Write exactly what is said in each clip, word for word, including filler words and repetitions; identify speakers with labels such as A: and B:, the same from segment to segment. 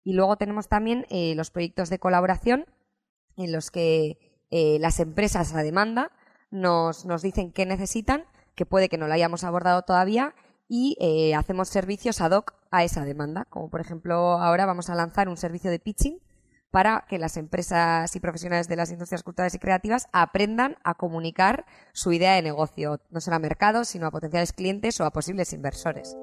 A: Y luego tenemos también eh, los proyectos de colaboración en los que eh, las empresas a demanda nos, nos dicen qué necesitan, que puede que no lo hayamos abordado todavía, y eh, hacemos servicios ad hoc a esa demanda. Como por ejemplo ahora vamos a lanzar un servicio de pitching para que las empresas y profesionales de las industrias culturales y creativas aprendan a comunicar su idea de negocio, no solo a mercados, sino a potenciales clientes o a posibles inversores.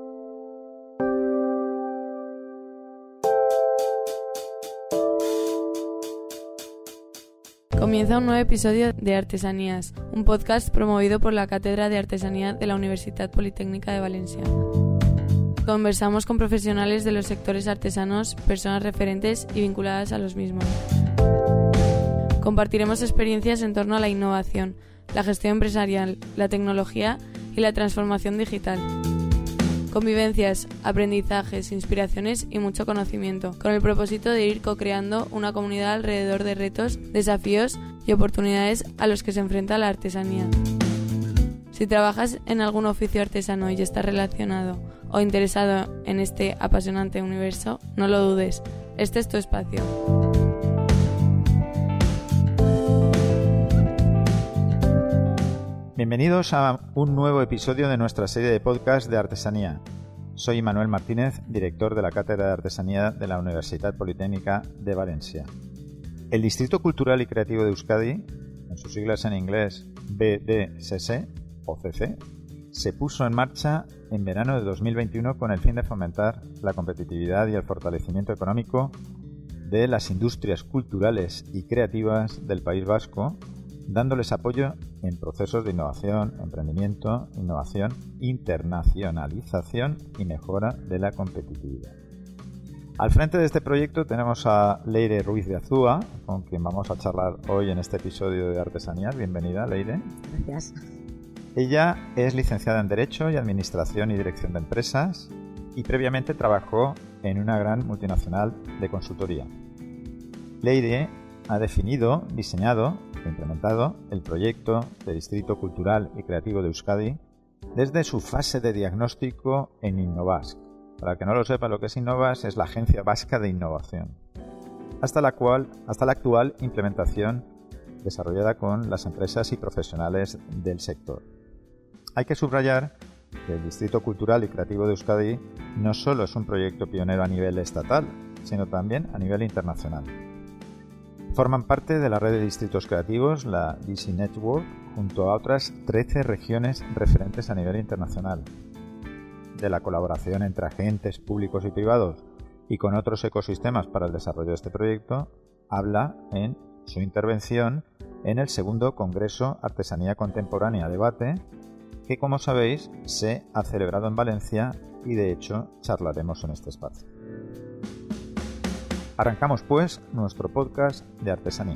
B: Comienza un nuevo episodio de Artesanías, un podcast promovido por la Cátedra de Artesanía de la Universitat Politécnica de Valencia. Conversamos con profesionales de los sectores artesanos, personas referentes y vinculadas a los mismos. Compartiremos experiencias en torno a la innovación, la gestión empresarial, la tecnología y la transformación digital. Convivencias, aprendizajes, inspiraciones y mucho conocimiento, con el propósito de ir co-creando una comunidad alrededor de retos, desafíos y oportunidades a los que se enfrenta la artesanía. Si trabajas en algún oficio artesano y estás relacionado o interesado en este apasionante universo, no lo dudes, este es tu espacio.
C: Bienvenidos a un nuevo episodio de nuestra serie de podcast de Artesanía. Soy Manuel Martínez, director de la Cátedra de Artesanía de la Universitat Politécnica de Valencia. El Distrito Cultural y Creativo de Euskadi, en sus siglas en inglés B D C C o C C, se puso en marcha en verano de dos mil veintiuno con el fin de fomentar la competitividad y el fortalecimiento económico de las industrias culturales y creativas del País Vasco, dándoles apoyo en procesos de innovación, emprendimiento, innovación, internacionalización y mejora de la competitividad. Al frente de este proyecto tenemos a Leire Ruiz de Azúa, con quien vamos a charlar hoy en este episodio de Artesanías. Bienvenida, Leire.
A: Gracias.
C: Ella es licenciada en Derecho y Administración y Dirección de Empresas y previamente trabajó en una gran multinacional de consultoría. Leire ha definido, diseñado e implementado el proyecto de Distrito Cultural y Creativo de Euskadi desde su fase de diagnóstico en Innovask. Para el que no lo sepa, lo que es Innovask es la Agencia Vasca de Innovación, hasta la cual, hasta la actual implementación desarrollada con las empresas y profesionales del sector. Hay que subrayar que el Distrito Cultural y Creativo de Euskadi no solo es un proyecto pionero a nivel estatal, sino también a nivel internacional. Forman parte de la red de distritos creativos, la D C Network, junto a otras trece regiones referentes a nivel internacional. De la colaboración entre agentes públicos y privados y con otros ecosistemas para el desarrollo de este proyecto, habla en su intervención en el segundo Congreso Artesanía Contemporánea Debate, que, como sabéis, se ha celebrado en Valencia y, de hecho, charlaremos en este espacio. Arrancamos, pues, nuestro podcast de artesanía.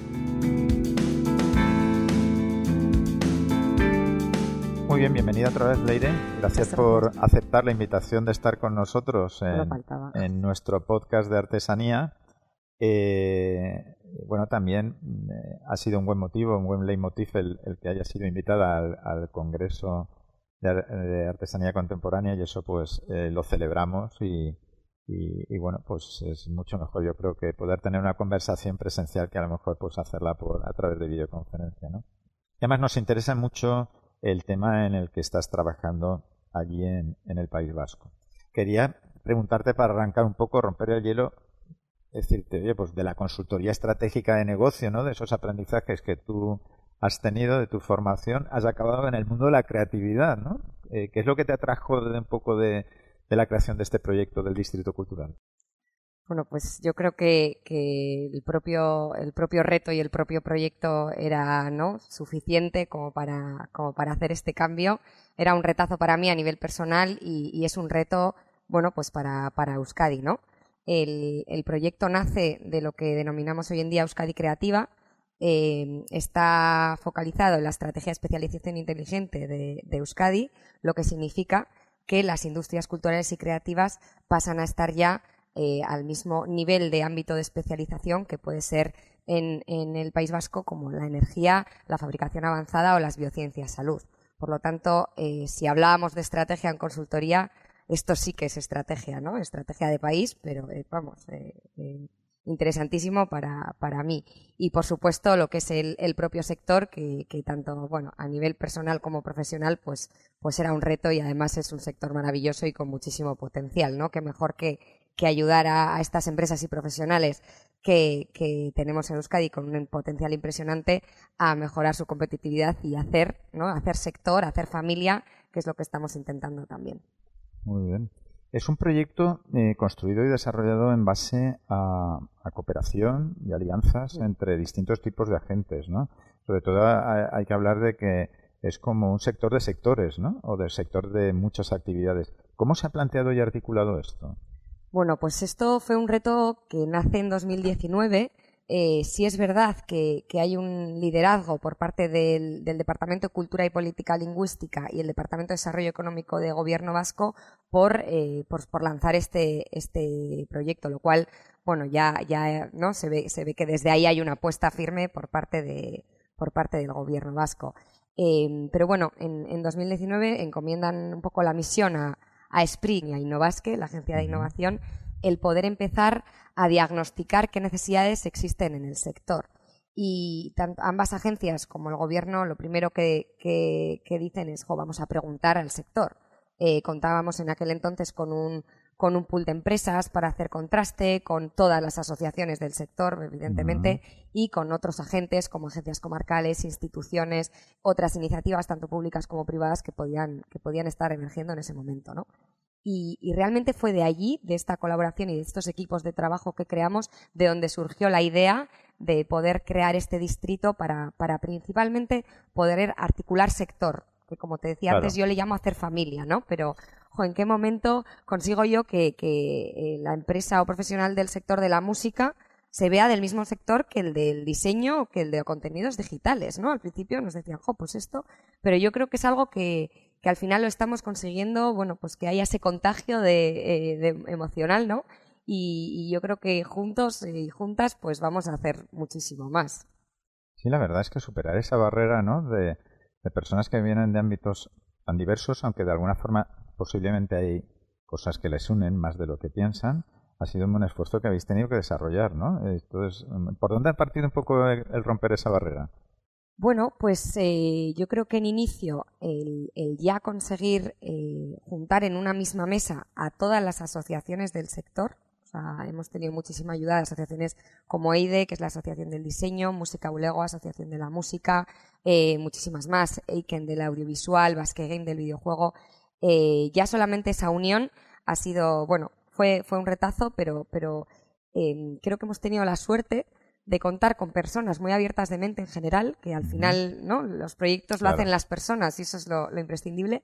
C: Muy bien, bienvenida otra vez, Leire. Gracias por aceptar la invitación de estar con nosotros en, en nuestro podcast de artesanía. Eh, bueno, también eh, ha sido un buen motivo, un buen leitmotiv el, el que haya sido invitada al, al Congreso de, de Artesanía Contemporánea, y eso pues eh, lo celebramos y, y, y bueno, pues es mucho mejor, yo creo, que poder tener una conversación presencial que a lo mejor pues hacerla por a través de videoconferencia, ¿no? Y además nos interesa mucho el tema en el que estás trabajando allí en, en el País Vasco. Quería preguntarte, para arrancar un poco, romper el hielo, es decirte, oye, pues de la consultoría estratégica de negocio, ¿no? De esos aprendizajes que tú has tenido de tu formación, has acabado en el mundo de la creatividad, ¿no? Eh, ¿Qué es lo que te atrajo de un poco de, de la creación de este proyecto del Distrito Cultural?
A: Bueno, pues yo creo que, que el propio el propio reto y el propio proyecto era, ¿no?, suficiente como para como para hacer este cambio. Era un retazo para mí a nivel personal y, y es un reto, bueno, pues para para Euskadi, ¿no? El, el proyecto nace de lo que denominamos hoy en día Euskadi Creativa. Eh, está focalizado en la estrategia de especialización inteligente de, de Euskadi, lo que significa que las industrias culturales y creativas pasan a estar ya eh, al mismo nivel de ámbito de especialización que puede ser en, en el País Vasco, como la energía, la fabricación avanzada o las biociencias, salud. Por lo tanto, eh, si hablábamos de estrategia en consultoría, esto sí que es estrategia, ¿no? Estrategia de país, pero eh, vamos, eh, eh, interesantísimo para, para mí. Y por supuesto lo que es el, el propio sector, que, que tanto, bueno, a nivel personal como profesional, pues, pues era un reto y además es un sector maravilloso y con muchísimo potencial, ¿no? Que mejor que, que ayudar a, a estas empresas y profesionales que, que tenemos en Euskadi con un potencial impresionante a mejorar su competitividad y hacer, ¿no? Hacer sector, hacer familia, que es lo que estamos intentando también.
C: Muy bien. Es un proyecto eh, construido y desarrollado en base a, a cooperación y alianzas sí. entre distintos tipos de agentes, ¿no? Sobre todo hay, hay que hablar de que es como un sector de sectores, ¿no? O del sector de muchas actividades. ¿Cómo se ha planteado y articulado esto?
A: Bueno, pues esto fue un reto que nace en dos mil diecinueve. Eh, sí es verdad que, que hay un liderazgo por parte del, del Departamento de Cultura y Política Lingüística y el Departamento de Desarrollo Económico de Gobierno Vasco por, eh, por, por lanzar este, este proyecto, lo cual, bueno, ya, ya ¿no? se ve, se ve que desde ahí hay una apuesta firme por parte, de, por parte del Gobierno vasco. Eh, pero bueno, en, en dos mil diecinueve encomiendan un poco la misión a, a Spring y a Innovasque, la agencia de innovación, el poder empezar a diagnosticar qué necesidades existen en el sector. Y tanto, ambas agencias como el Gobierno lo primero que, que, que dicen es, jo, vamos a preguntar al sector. Eh, contábamos en aquel entonces con un, con un pool de empresas para hacer contraste con todas las asociaciones del sector, evidentemente, uh-huh. y con otros agentes como agencias comarcales, instituciones, otras iniciativas, tanto públicas como privadas, que podían, que podían estar emergiendo en ese momento, ¿no? Y, y realmente fue de allí, de esta colaboración y de estos equipos de trabajo que creamos, de donde surgió la idea de poder crear este distrito para, para principalmente poder articular sector, que como te decía claro. antes yo le llamo hacer familia, ¿no? Pero, jo, ¿en qué momento consigo yo que, que eh, la empresa o profesional del sector de la música se vea del mismo sector que el del diseño o que el de contenidos digitales, ¿no? Al principio nos decían, jo, pues esto, pero yo creo que es algo que que al final lo estamos consiguiendo, bueno, pues que haya ese contagio de, eh, de emocional, ¿no? Y, y yo creo que juntos y juntas pues vamos a hacer muchísimo más.
C: Sí, la verdad es que superar esa barrera, ¿no? De, de personas que vienen de ámbitos tan diversos, aunque de alguna forma posiblemente hay cosas que les unen más de lo que piensan, ha sido un esfuerzo que habéis tenido que desarrollar, ¿no? Entonces, ¿por dónde ha partido un poco el, el romper esa barrera?
A: Bueno, pues eh, yo creo que en inicio el, el ya conseguir eh, juntar en una misma mesa a todas las asociaciones del sector, o sea, hemos tenido muchísima ayuda de asociaciones como EIDE, que es la Asociación del Diseño, Música Ulego, Asociación de la Música, eh, muchísimas más, Eiken del Audiovisual, Basque Game del videojuego. Eh, ya solamente esa unión ha sido, bueno, fue, fue un retazo, pero, pero eh, creo que hemos tenido la suerte de contar con personas muy abiertas de mente en general, que al uh-huh. final, ¿no? Los proyectos claro. lo hacen las personas y eso es lo, lo imprescindible.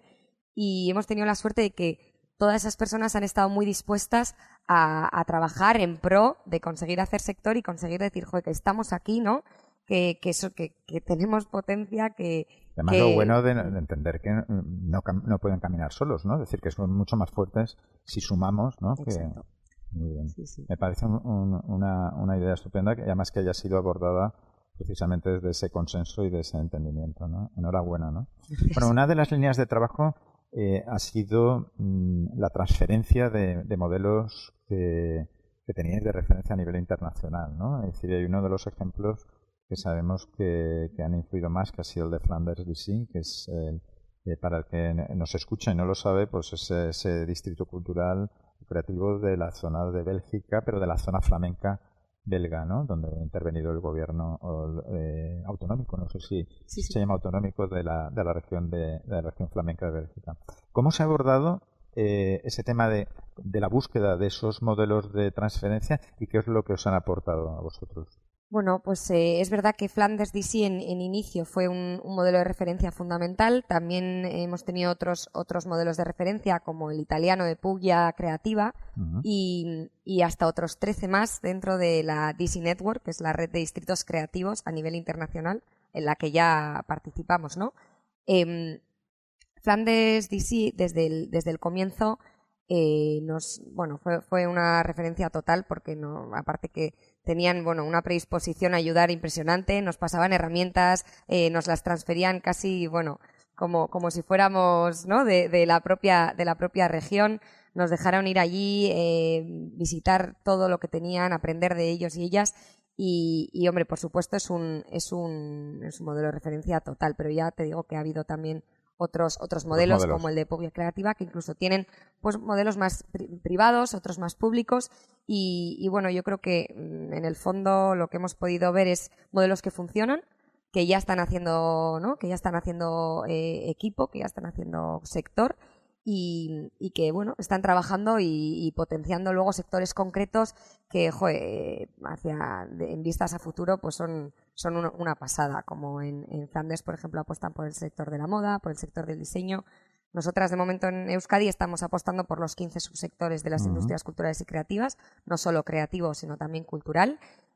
A: Y hemos tenido la suerte de que todas esas personas han estado muy dispuestas a, a trabajar en pro de conseguir hacer sector y conseguir decir, joder, que estamos aquí, ¿no? Que, que, eso, que, que tenemos potencia, que...
C: Además,
A: que...
C: lo bueno de, de entender que no, no pueden caminar solos, ¿no? Es decir, que son mucho más fuertes si sumamos, ¿no?
A: Exacto.
C: Que... Muy bien.
A: Sí, sí.
C: Me parece un, un, una, una idea estupenda, que además que haya sido abordada precisamente desde ese consenso y de ese entendimiento, ¿no? Enhorabuena, ¿no? Bueno, una de las líneas de trabajo eh, ha sido mmm, la transferencia de, de modelos que, que teníais de referencia a nivel internacional, ¿no? Es decir, hay uno de los ejemplos que sabemos que, que han influido más, que ha sido el de Flanders D C, que es el, eh, para el que nos escucha y no lo sabe, pues es ese distrito cultural creativo de la zona de Bélgica, pero de la zona flamenca belga, ¿no? Donde ha intervenido el gobierno eh, autonómico, no sé si sí, sí. se llama autonómico de la, de la región de, de la región flamenca de Bélgica. ¿Cómo se ha abordado eh, ese tema de, de la búsqueda de esos modelos de transferencia y qué es lo que os han aportado a vosotros?
A: Bueno, pues eh, es verdad que Flanders D C en, en inicio fue un, un modelo de referencia fundamental. También hemos tenido otros otros modelos de referencia, como el italiano de Puglia Creativa, uh-huh. y, y hasta otros trece más dentro de la D C Network, que es la red de distritos creativos a nivel internacional, en la que ya participamos, ¿no? Eh, Flanders D C, desde el, desde el comienzo, eh, nos, bueno, fue, fue una referencia total, porque no, aparte que tenían, bueno, una predisposición a ayudar impresionante, nos pasaban herramientas, eh, nos las transferían casi, bueno, como, como si fuéramos, ¿no? de, de la propia, de la propia región. nos dejaron ir allí, eh, visitar todo lo que tenían, aprender de ellos y ellas. Y, y hombre, por supuesto es un, es, un, es un modelo de referencia total, pero ya te digo que ha habido también otros, otros modelos, modelos como el de Povia Creativa, que incluso tienen pues modelos más pri privados, otros más públicos. Y, y bueno, yo creo que en el fondo lo que hemos podido ver es modelos que funcionan, que ya están haciendo, ¿no? que ya están haciendo eh, equipo, que ya están haciendo sector y, y que bueno, están trabajando y, y potenciando luego sectores concretos que, joder, hacia, de, en vistas a futuro, pues son, son una, una pasada, como en, en Flandes, por ejemplo, apuestan por el sector de la moda, por el sector del diseño. Nosotras, de momento, en Euskadi estamos apostando por los quince subsectores de las uh-huh. industrias culturales y creativas, no solo creativo, sino también cultural.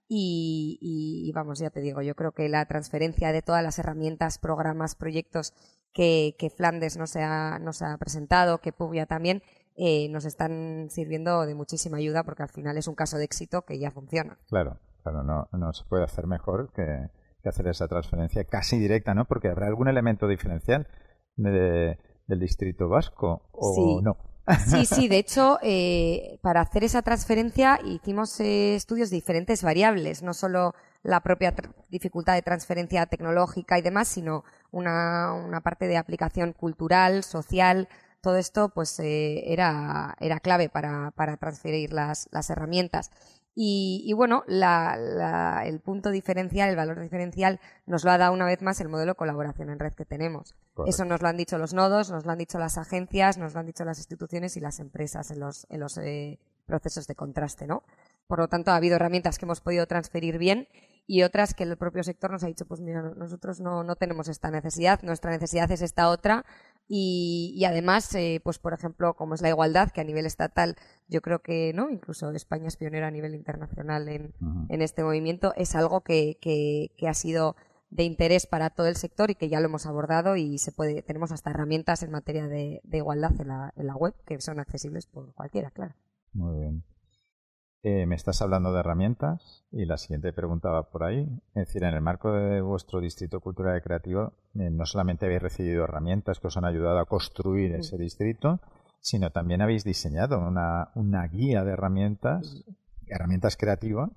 A: Y, y, y vamos, ya te digo, yo creo que la transferencia de todas las herramientas, programas, proyectos que, que Flandes nos ha, nos ha presentado, que Povia también, eh, nos están sirviendo de muchísima ayuda porque al final es un caso de éxito que ya funciona.
C: Claro, claro, no, no se puede hacer mejor que, que hacer esa transferencia casi directa, ¿no? Porque habrá algún elemento diferencial de, del distrito vasco o
A: sí.
C: no.
A: Sí, sí, de hecho, eh, para hacer esa transferencia hicimos eh, estudios de diferentes variables, no solo la propia dificultad de transferencia tecnológica y demás, sino una, una parte de aplicación cultural, social. Todo esto pues eh, era, era clave para, para transferir las, las herramientas. Y, y bueno, la, la, el punto diferencial, el valor diferencial nos lo ha dado una vez más el modelo de colaboración en red que tenemos. Correcto. Eso nos lo han dicho los nodos, nos lo han dicho las agencias, nos lo han dicho las instituciones y las empresas en los, en los eh, procesos de contraste, ¿no? Por lo tanto, ha habido herramientas que hemos podido transferir bien y otras que el propio sector nos ha dicho, pues mira, nosotros no, no tenemos esta necesidad, nuestra necesidad es esta otra. Y, y además, eh, pues por ejemplo, como es la igualdad, que a nivel estatal yo creo que, ¿no? Incluso España es pionera a nivel internacional en, uh-huh. en este movimiento, es algo que, que, que ha sido de interés para todo el sector y que ya lo hemos abordado y se puede, tenemos hasta herramientas en materia de, de igualdad en la, en la web que son accesibles por cualquiera, claro.
C: Muy bien. Eh, me estás hablando de herramientas y la siguiente pregunta va por ahí. Es decir, en el marco de vuestro distrito cultural y creativo, eh, no solamente habéis recibido herramientas que os han ayudado a construir sí. ese distrito, sino también habéis diseñado una, una guía de herramientas, sí. herramientas creativas,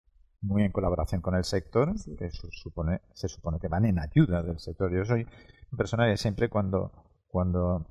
C: muy en colaboración con el sector, sí. que su, supone, se supone que van en ayuda del sector. Yo soy una persona que siempre cuando, cuando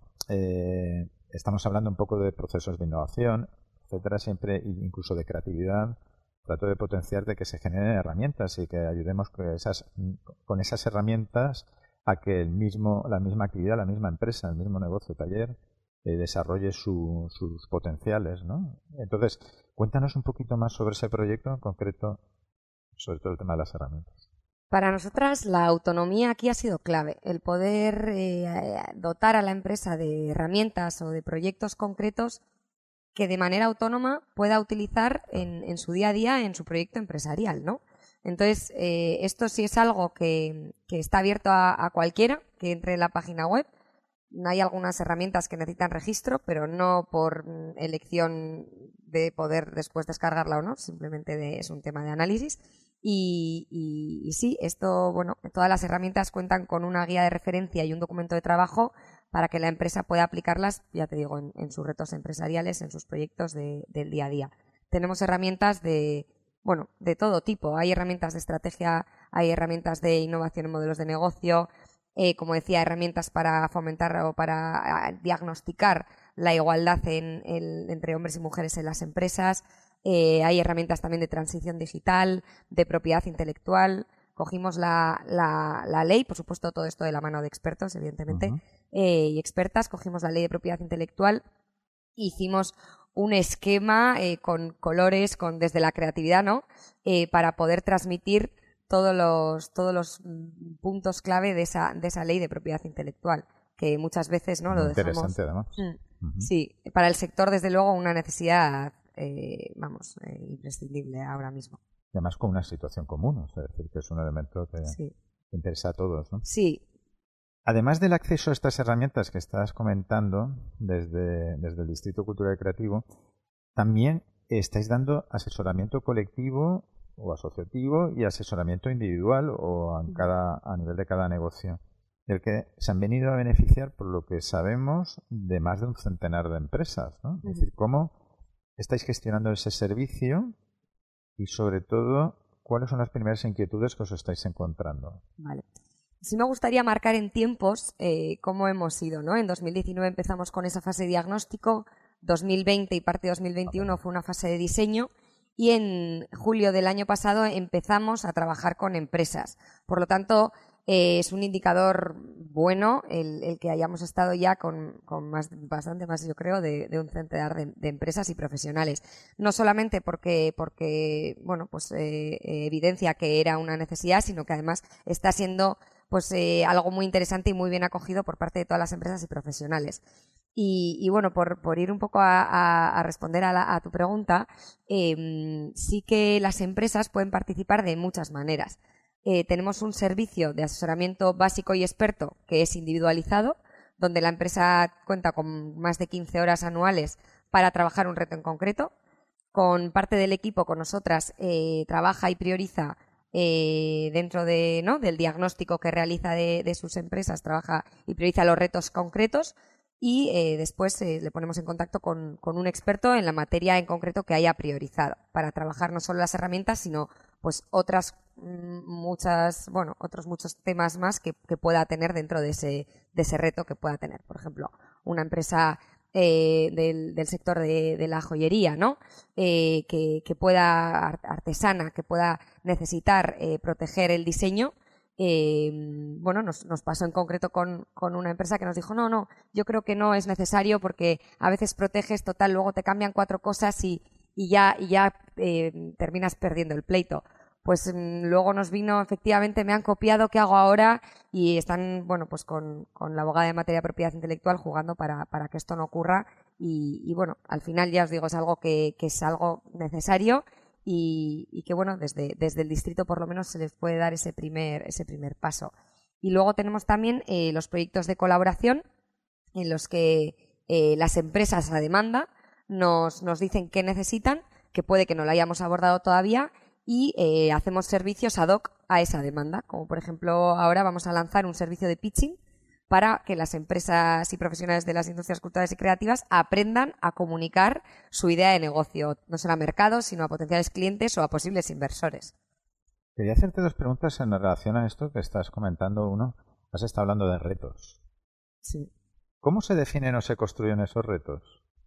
C: eh, estamos hablando un poco de procesos de innovación, etcétera, siempre, incluso de creatividad, trato de potenciar de que se generen herramientas y que ayudemos con esas, con esas herramientas a que el mismo, la misma actividad, la misma empresa, el mismo negocio, taller, eh, desarrolle su, sus potenciales, ¿no? Entonces, cuéntanos un poquito más sobre ese proyecto en concreto, sobre todo el tema de las herramientas.
A: Para nosotras la autonomía aquí ha sido clave, el poder eh, dotar a la empresa de herramientas o de proyectos concretos que de manera autónoma pueda utilizar en, en su día a día en su proyecto empresarial, ¿no? Entonces, eh, esto sí es algo que, que está abierto a, a cualquiera que entre en la página web. Hay algunas herramientas que necesitan registro, pero no por elección de poder después descargarla o no, simplemente de, es un tema de análisis. Y, y, y sí, esto, bueno, todas las herramientas cuentan con una guía de referencia y un documento de trabajo para que la empresa pueda aplicarlas, ya te digo, en, en sus retos empresariales, en sus proyectos de, del día a día. Tenemos herramientas de, bueno, de todo tipo. Hay herramientas de estrategia, hay herramientas de innovación en modelos de negocio, eh, como decía, herramientas para fomentar o para diagnosticar la igualdad en, en, entre hombres y mujeres en las empresas. Eh, hay herramientas también de transición digital, de propiedad intelectual. Cogimos la, la, la ley, por supuesto todo esto de la mano de expertos, evidentemente, uh-huh. eh, y expertas. Cogimos la ley de propiedad intelectual, hicimos un esquema eh, con colores, con desde la creatividad, ¿no? Eh, para poder transmitir todos los todos los puntos clave de esa de esa ley de propiedad intelectual, que muchas veces no lo dejamos.
C: Interesante, además.
A: Mm, uh-huh. Sí, para el sector desde luego una necesidad, eh, vamos, eh, imprescindible ahora mismo.
C: Y además con una situación común, es decir, que es un elemento que sí. interesa a todos, ¿no?
A: Sí.
C: Además del acceso a estas herramientas que estás comentando desde, desde el Distrito Cultural y Creativo, también estáis dando asesoramiento colectivo o asociativo y asesoramiento individual o a, cada, a nivel de cada negocio. del que se han venido a beneficiar, por lo que sabemos, de más de un centenar de empresas, ¿no? Uh-huh. Es decir, ¿cómo estáis gestionando ese servicio y, sobre todo, cuáles son las primeras inquietudes que os estáis encontrando?
A: Vale. Sí me gustaría marcar en tiempos eh, cómo hemos ido, ¿no? En dos mil diecinueve empezamos con esa fase de diagnóstico, dos mil veinte y parte de dos mil veintiuno fue una fase de diseño y en julio del año pasado empezamos a trabajar con empresas. Por lo tanto, eh, es un indicador bueno el, el que hayamos estado ya con, con más, bastante más, yo creo, de, de un centenar de, de empresas y profesionales. No solamente porque, porque bueno, pues eh, evidencia que era una necesidad, sino que además está siendo pues eh, algo muy interesante y muy bien acogido por parte de todas las empresas y profesionales. Y, y bueno, por, por ir un poco a, a, a responder a, la, a tu pregunta, eh, sí que las empresas pueden participar de muchas maneras. Eh, tenemos un servicio de asesoramiento básico y experto que es individualizado, donde la empresa cuenta con más de quince horas anuales para trabajar un reto en concreto. Con parte del equipo, con nosotras, eh, trabaja y prioriza Eh, dentro de, ¿no? del diagnóstico que realiza de, de sus empresas, trabaja y prioriza los retos concretos y eh, después eh, le ponemos en contacto con, con un experto en la materia en concreto que haya priorizado para trabajar no solo las herramientas, sino pues otras muchas, bueno, otros muchos temas más que, que pueda tener dentro de ese, de ese reto que pueda tener. Por ejemplo, una empresa Eh, del, del sector de, de la joyería, ¿no? Eh, que, que pueda, artesana, que pueda necesitar eh, proteger el diseño. Eh, bueno, nos, nos pasó en concreto con, con una empresa que nos dijo, no, no, yo creo que no es necesario porque a veces proteges, total, luego te cambian cuatro cosas y, y ya, y ya eh, terminas perdiendo el pleito. Pues mmm, luego nos vino, efectivamente, me han copiado, ¿qué hago ahora? Y están, bueno, pues con, con la abogada de materia de propiedad intelectual jugando para, para que esto no ocurra. Y, y bueno, al final ya os digo, es algo que, que es algo necesario y, y que, bueno, desde, desde el distrito por lo menos se les puede dar ese primer, ese primer paso. Y luego tenemos también eh, los proyectos de colaboración en los que eh, las empresas a demanda nos, nos dicen qué necesitan, que puede que no lo hayamos abordado todavía, y eh, hacemos servicios ad hoc a esa demanda, como por ejemplo ahora vamos a lanzar un servicio de pitching para que las empresas y profesionales de las industrias culturales y creativas aprendan a comunicar su idea de negocio, no solo a mercados, sino a potenciales clientes o a posibles inversores.
C: Quería hacerte dos preguntas en relación a esto que estás comentando. Uno, has estado hablando de retos.
A: Sí.
C: ¿Cómo se definen o se construyen esos retos?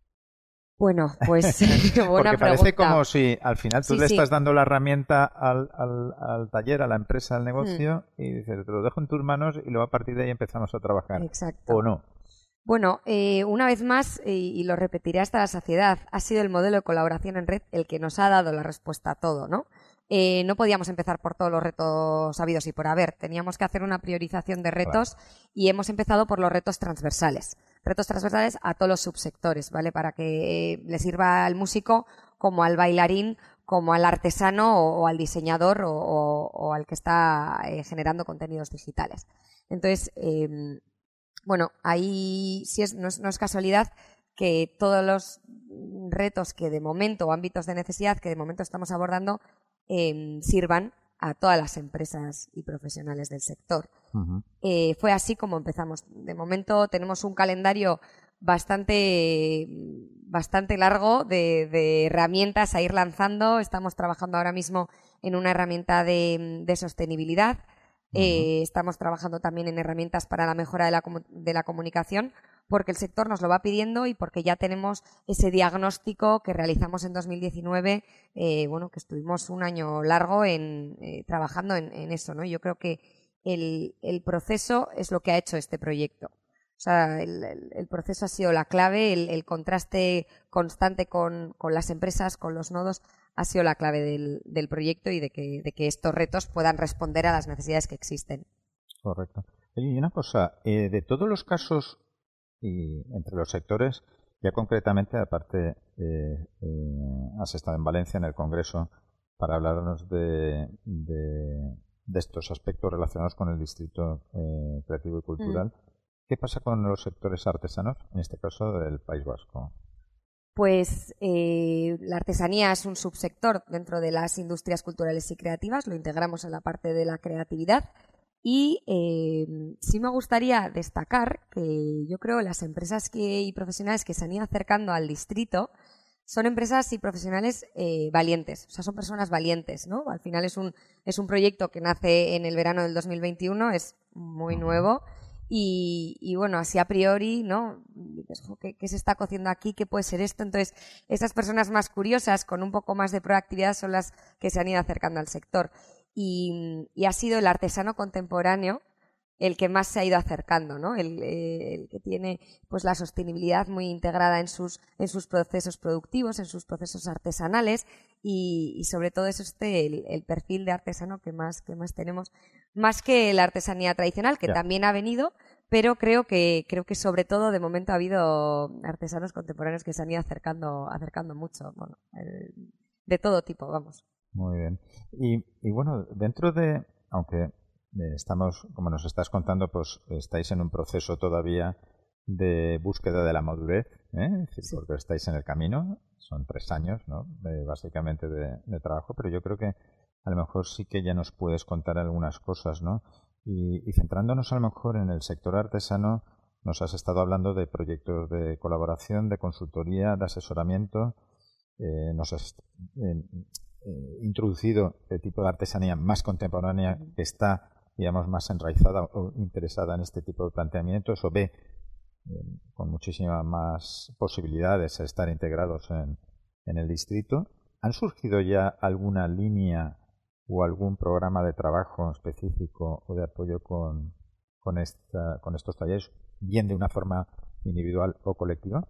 A: Bueno, pues buena
C: Porque parece
A: pregunta.
C: como si al final tú
A: sí,
C: le
A: sí.
C: estás dando la herramienta al, al, al taller, a la empresa, al negocio, mm. y dices, te lo dejo en tus manos y luego a partir de ahí empezamos a trabajar.
A: Exacto.
C: ¿O no?
A: Bueno, eh, una vez más, eh, y lo repetiré hasta la saciedad, ha sido el modelo de colaboración en red el que nos ha dado la respuesta a todo, ¿no? Eh, no podíamos empezar por todos los retos habidos y por haber. Teníamos que hacer una priorización de retos claro. Y hemos empezado por los retos transversales. Retos transversales a todos los subsectores, ¿vale? Para que eh, le sirva al músico como al bailarín, como al artesano o, o al diseñador o, o, o al que está eh, generando contenidos digitales. Entonces, eh, bueno, ahí sí es, no, es, no es casualidad que todos los retos que de momento o ámbitos de necesidad que de momento estamos abordando eh, sirvan a todas las empresas y profesionales del sector. Uh-huh. Eh, fue así como empezamos. De momento tenemos un calendario bastante, bastante largo de, de herramientas a ir lanzando. Estamos trabajando ahora mismo en una herramienta de, de sostenibilidad. Uh-huh. Eh, estamos trabajando también en herramientas para la mejora de la, de la comunicación, porque el sector nos lo va pidiendo y porque ya tenemos ese diagnóstico que realizamos en dos mil diecinueve, eh, bueno, que estuvimos un año largo en, eh, trabajando en, en eso, ¿no? Yo creo que el, el proceso es lo que ha hecho este proyecto. O sea, el, el, el proceso ha sido la clave, el, el contraste constante con, con las empresas, con los nodos, ha sido la clave del, del proyecto y de que, de que estos retos puedan responder a las necesidades que existen.
C: Correcto. Y una cosa, eh, de todos los casos y entre los sectores, ya concretamente, aparte, eh, eh, has estado en Valencia en el Congreso para hablarnos de, de, de estos aspectos relacionados con el Distrito eh, Creativo y Cultural. Mm. ¿Qué pasa con los sectores artesanos, en este caso del País Vasco?
A: Pues eh, la artesanía es un subsector dentro de las industrias culturales y creativas, lo integramos en la parte de la creatividad. Y eh, sí me gustaría destacar que yo creo las empresas que, y profesionales que se han ido acercando al distrito son empresas y profesionales eh, valientes, o sea, son personas valientes, ¿no? Al final es un, es un proyecto que nace en el verano del dos mil veintiuno, es muy nuevo y, y bueno, así a priori, ¿no? Dices, ¿qué, ¿qué se está cociendo aquí? ¿Qué puede ser esto? Entonces, esas personas más curiosas, con un poco más de proactividad, son las que se han ido acercando al sector. Y, y ha sido el artesano contemporáneo el que más se ha ido acercando, ¿no? El, el que tiene pues la sostenibilidad muy integrada en sus, en sus procesos productivos, en sus procesos artesanales y, y sobre todo es este el, el perfil de artesano que más, que más tenemos, más que la artesanía tradicional, que yeah. también ha venido, pero creo que, creo que sobre todo de momento ha habido artesanos contemporáneos que se han ido acercando, acercando mucho, bueno, el, de todo tipo, vamos.
C: Muy bien. Y, y bueno, dentro de, aunque estamos, como nos estás contando, pues estáis en un proceso todavía de búsqueda de la madurez, ¿eh? Es decir, sí. porque estáis en el camino, son tres años, ¿no? De, básicamente de, de trabajo, pero yo creo que a lo mejor sí que ya nos puedes contar algunas cosas, ¿no? Y, y centrándonos a lo mejor en el sector artesano, nos has estado hablando de proyectos de colaboración, de consultoría, de asesoramiento, eh, nos has eh, eh, introducido el tipo de artesanía más contemporánea que está, digamos, más enraizada o interesada en este tipo de planteamientos o ve eh, con muchísimas más posibilidades a estar integrados en, en el distrito. ¿Han surgido ya alguna línea o algún programa de trabajo específico o de apoyo con, con, esta, con estos talleres, bien de una forma individual o colectiva?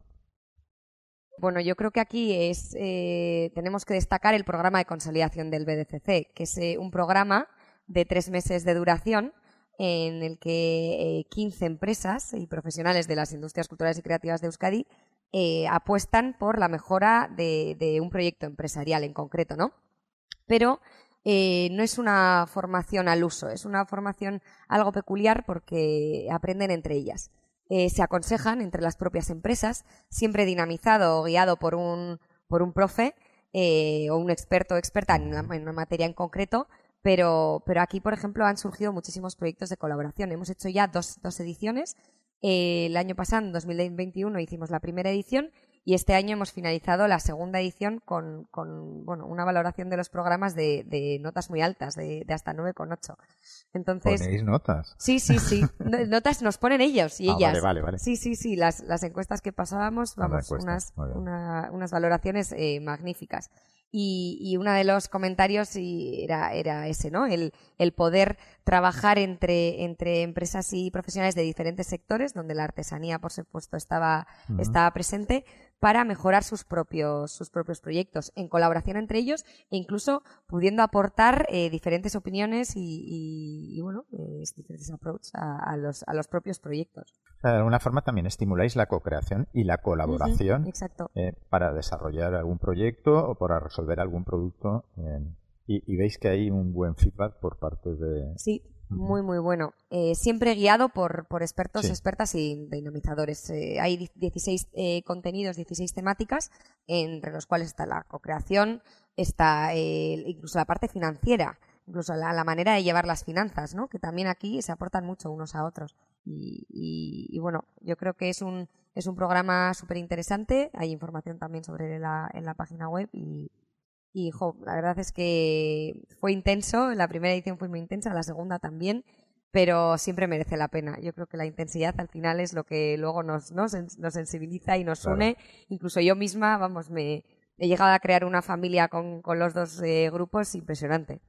A: Bueno, yo creo que aquí es, eh, tenemos que destacar el programa de consolidación del B D C C, que es eh, un programa de tres meses de duración en el que eh, quince empresas y profesionales de las industrias culturales y creativas de Euskadi eh, apuestan por la mejora de, de un proyecto empresarial en concreto, ¿no? Pero eh, no es una formación al uso, es una formación algo peculiar porque aprenden entre ellas. Eh, se aconsejan entre las propias empresas, siempre dinamizado o guiado por un, por un profe eh, o un experto o experta en una, en una materia en concreto, pero, pero aquí, por ejemplo, han surgido muchísimos proyectos de colaboración. Hemos hecho ya dos, dos ediciones. Eh, el año pasado, en dos mil veintiuno, hicimos la primera edición y este año hemos finalizado la segunda edición con, con bueno, una valoración de los programas de, de notas muy altas, de, de hasta nueve coma ocho. Entonces,
C: ¿ponéis notas?
A: Sí, sí, sí. Notas nos ponen ellos y
C: ah,
A: ellas.
C: Vale, vale, vale.
A: Sí, sí, sí. Las, las encuestas que pasábamos, vamos, unas, una, unas valoraciones eh, magníficas. Y, y uno de los comentarios era, era ese, ¿no? El, el poder trabajar entre, entre empresas y profesionales de diferentes sectores, donde la artesanía, por supuesto, estaba, uh-huh. estaba presente, para mejorar sus propios, sus propios proyectos, en colaboración entre ellos e incluso pudiendo aportar eh, diferentes opiniones y, y, y bueno, eh, diferentes approaches a, a, los, a los propios proyectos.
C: De alguna forma también estimuláis la co-creación y la colaboración
A: uh-huh. Exacto.
C: Eh, para desarrollar algún proyecto o para resolver algún producto eh, y, y veis que hay un buen feedback por parte de...
A: Sí. Muy, muy bueno. Eh, siempre guiado por, por expertos, sí. expertas y dinamizadores. Eh, hay dieciséis eh, contenidos, dieciséis temáticas, entre los cuales está la co-creación, está eh, incluso la parte financiera, incluso la, la manera de llevar las finanzas, ¿no? Que también aquí se aportan mucho unos a otros. Y, y, y bueno, yo creo que es un, es un programa súper interesante. Hay información también sobre la, en la página web y Y, jo, la verdad es que fue intenso, la primera edición fue muy intensa, la segunda también, pero siempre merece la pena. Yo creo que la intensidad al final es lo que luego nos, nos, nos sensibiliza y nos claro. une. Incluso yo misma, vamos, me he llegado a crear una familia con, con los dos eh, grupos impresionante.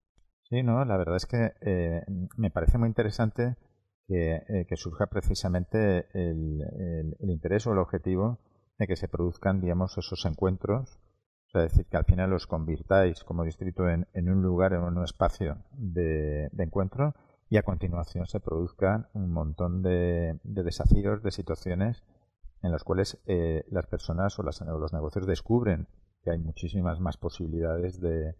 C: Sí, no, la verdad es que eh, me parece muy interesante que, eh, que surja precisamente el, el, el interés o el objetivo de que se produzcan, digamos, esos encuentros. Es decir, que al final os convirtáis como distrito en, en un lugar, en un espacio de, de encuentro y a continuación se produzcan un montón de, de desafíos, de situaciones en las cuales eh, las personas o, las, o los negocios descubren que hay muchísimas más posibilidades de,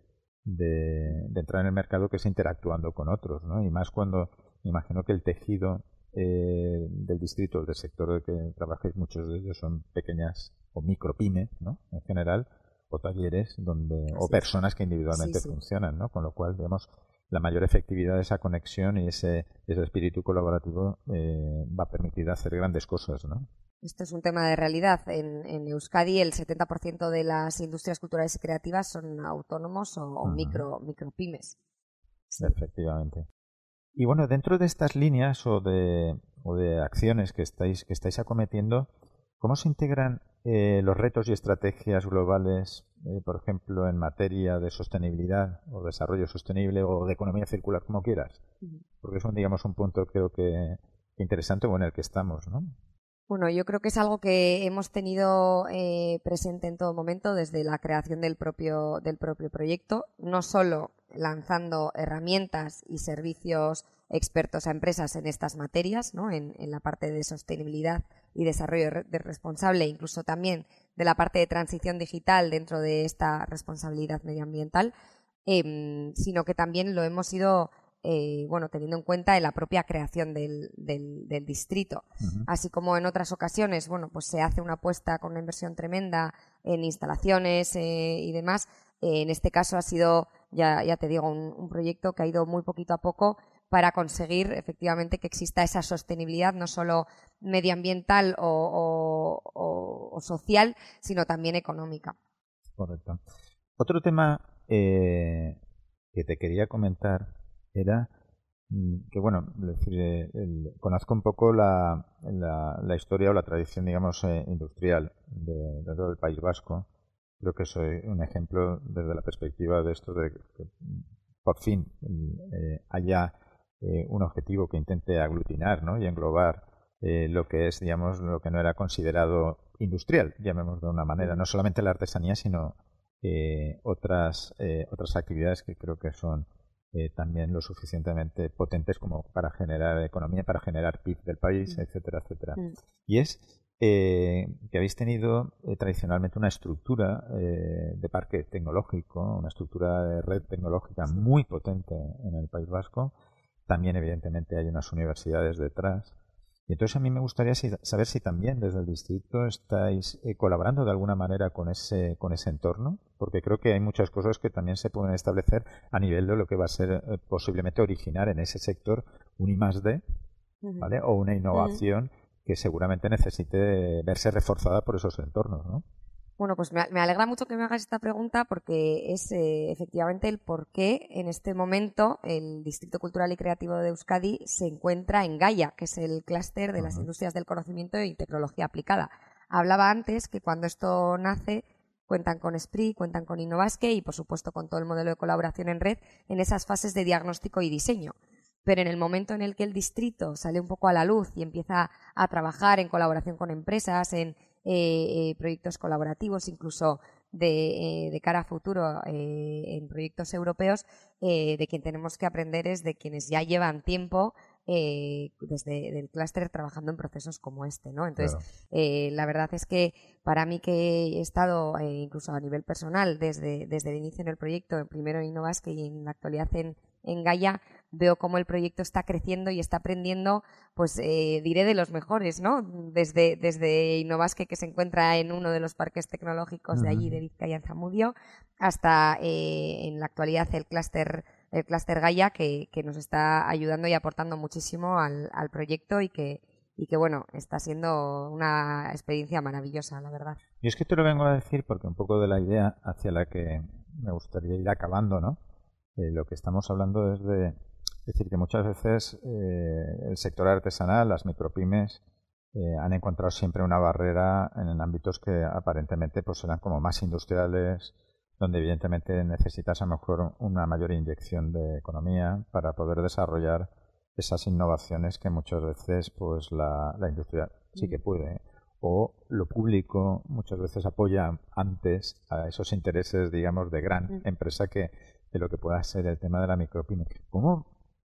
C: de, de entrar en el mercado que es interactuando con otros, ¿no? Y más cuando imagino que el tejido eh, del distrito, del sector del que trabajáis, muchos de ellos son pequeñas o micropymes, ¿no? En general, o talleres donde Así o personas que individualmente sí, sí. funcionan, ¿no? Con lo cual, digamos, la mayor efectividad de esa conexión y ese, ese espíritu colaborativo eh, va a permitir hacer grandes cosas, ¿no?
A: Esto es un tema de realidad. En, en Euskadi el setenta por ciento de las industrias culturales y creativas son autónomos o, o micro, micropymes.
C: Sí. Efectivamente. Y bueno, dentro de estas líneas o de, o de acciones que estáis, que estáis acometiendo, ¿cómo se integran eh, los retos y estrategias globales, eh, por ejemplo, en materia de sostenibilidad o desarrollo sostenible o de economía circular, como quieras? Porque es un, digamos, un punto creo que interesante o en el que estamos, ¿no?
A: Bueno, yo creo que es algo que hemos tenido eh, presente en todo momento desde la creación del propio, del propio proyecto, no solo lanzando herramientas y servicios expertos a empresas en estas materias, ¿no? en, en la parte de sostenibilidad y desarrollo re- de responsable, incluso también de la parte de transición digital dentro de esta responsabilidad medioambiental, eh, sino que también lo hemos ido Eh, bueno, teniendo en cuenta en la propia creación del, del, del distrito. Uh-huh. Así como en otras ocasiones, bueno, pues se hace una apuesta con una inversión tremenda en instalaciones eh, y demás. Eh, en este caso ha sido, ya, ya te digo, un, un proyecto que ha ido muy poquito a poco para conseguir efectivamente que exista esa sostenibilidad no solo medioambiental o, o, o, o social, sino también económica.
C: Correcto. Otro tema eh, que te quería comentar era que, bueno, decir, el, conozco un poco la, la, la historia o la tradición, digamos, eh, industrial de, de todo el País Vasco. Creo que soy un ejemplo desde la perspectiva de esto de que por fin eh, haya eh, un objetivo que intente aglutinar, ¿no? Y englobar eh, lo que es, digamos, lo que no era considerado industrial, llamémoslo de una manera, no solamente la artesanía, sino eh, otras, eh, otras actividades que creo que son Eh, también lo suficientemente potentes como para generar economía, para generar P I B del país, mm. etcétera, etcétera. Mm. Y es eh, que habéis tenido eh, tradicionalmente una estructura eh, de parque tecnológico, una estructura de red tecnológica muy potente en el País Vasco. También, evidentemente, hay unas universidades detrás. Y entonces a mí me gustaría si, saber si también desde el distrito estáis eh, colaborando de alguna manera con ese con ese entorno, porque creo que hay muchas cosas que también se pueden establecer a nivel de lo que va a ser eh, posiblemente originar en ese sector un I más D, uh-huh. ¿vale? O una innovación uh-huh. que seguramente necesite verse reforzada por esos entornos, ¿no?
A: Bueno, pues me, me alegra mucho que me hagas esta pregunta porque es eh, efectivamente el por qué en este momento el Distrito Cultural y Creativo de Euskadi se encuentra en Gaia, que es el clúster de uh-huh. las industrias del conocimiento y tecnología aplicada. Hablaba antes que cuando esto nace cuentan con Esprit, cuentan con Innovasque y por supuesto con todo el modelo de colaboración en red en esas fases de diagnóstico y diseño. Pero en el momento en el que el distrito sale un poco a la luz y empieza a trabajar en colaboración con empresas, en eh, eh, proyectos colaborativos, incluso de, eh, de cara a futuro eh, en proyectos europeos, eh, de quien tenemos que aprender es de quienes ya llevan tiempo eh, desde el clúster trabajando en procesos como este, ¿no? Entonces, claro. eh, la verdad es que para mí que he estado eh, incluso a nivel personal desde, desde el inicio en el proyecto, primero en Innovasque y en la actualidad en, en Gaia, veo cómo el proyecto está creciendo y está aprendiendo, pues eh, diré de los mejores, ¿no? Desde, desde Innovasque, que se encuentra en uno de los parques tecnológicos uh-huh. de allí, de Vizcaya, en Zamudio, hasta eh, en la actualidad el clúster el clúster Gaia, que, que nos está ayudando y aportando muchísimo al, al proyecto y que, y que, bueno, está siendo una experiencia maravillosa, la verdad.
C: Y es que te lo vengo a decir porque un poco de la idea hacia la que me gustaría ir acabando, ¿no? Eh, lo que estamos hablando es de es decir que muchas veces eh, el sector artesanal, las micropymes, eh, han encontrado siempre una barrera en ámbitos que aparentemente pues eran como más industriales, donde evidentemente necesitas a lo mejor una mayor inyección de economía para poder desarrollar esas innovaciones que muchas veces pues la, la industria sí que puede. O lo público muchas veces apoya antes a esos intereses, digamos, de gran empresa que de lo que pueda ser el tema de la micropyme. ¿Cómo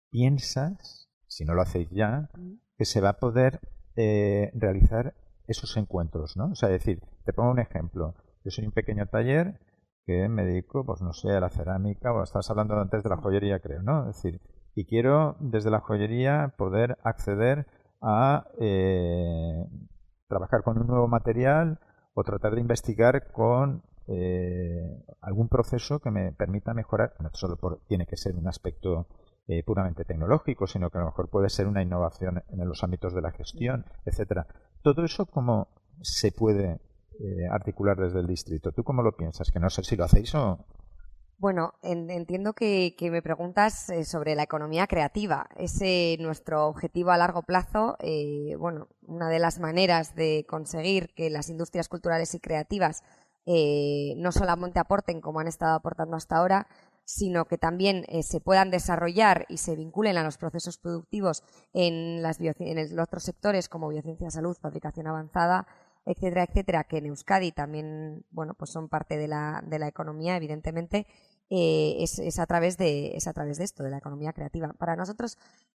C: piensas, si no lo hacéis ya, que se va a poder eh, realizar esos encuentros, ¿no? O sea, decir, te pongo un ejemplo. Yo soy un pequeño taller que me dedico, pues no sé, a la cerámica, o estabas hablando antes de la joyería, creo, ¿no? Es decir, y quiero desde la joyería poder acceder a eh, trabajar con un nuevo material o tratar de investigar con eh, algún proceso que me permita mejorar, no solo por, tiene que ser un aspecto eh, puramente tecnológico, sino que a lo mejor puede ser una innovación en los ámbitos de la gestión, etcétera. Todo eso, ¿cómo se puede eh, articular desde el distrito? ¿Tú cómo lo piensas? Que no sé si lo hacéis o...
A: Bueno, en, entiendo que, que me preguntas eh, sobre la economía creativa. Ese nuestro objetivo a largo plazo. Eh, bueno, una de las maneras de conseguir que las industrias culturales y creativas eh, no solamente aporten como han estado aportando hasta ahora, sino que también eh, se puedan desarrollar y se vinculen a los procesos productivos en, las en los otros sectores como biociencia, salud, fabricación avanzada, etcétera, etcétera, que en Euskadi también, bueno, pues son parte de la, de la economía, evidentemente. Eh, es, es, a través de, es a través de esto, de la economía creativa. Para nosotros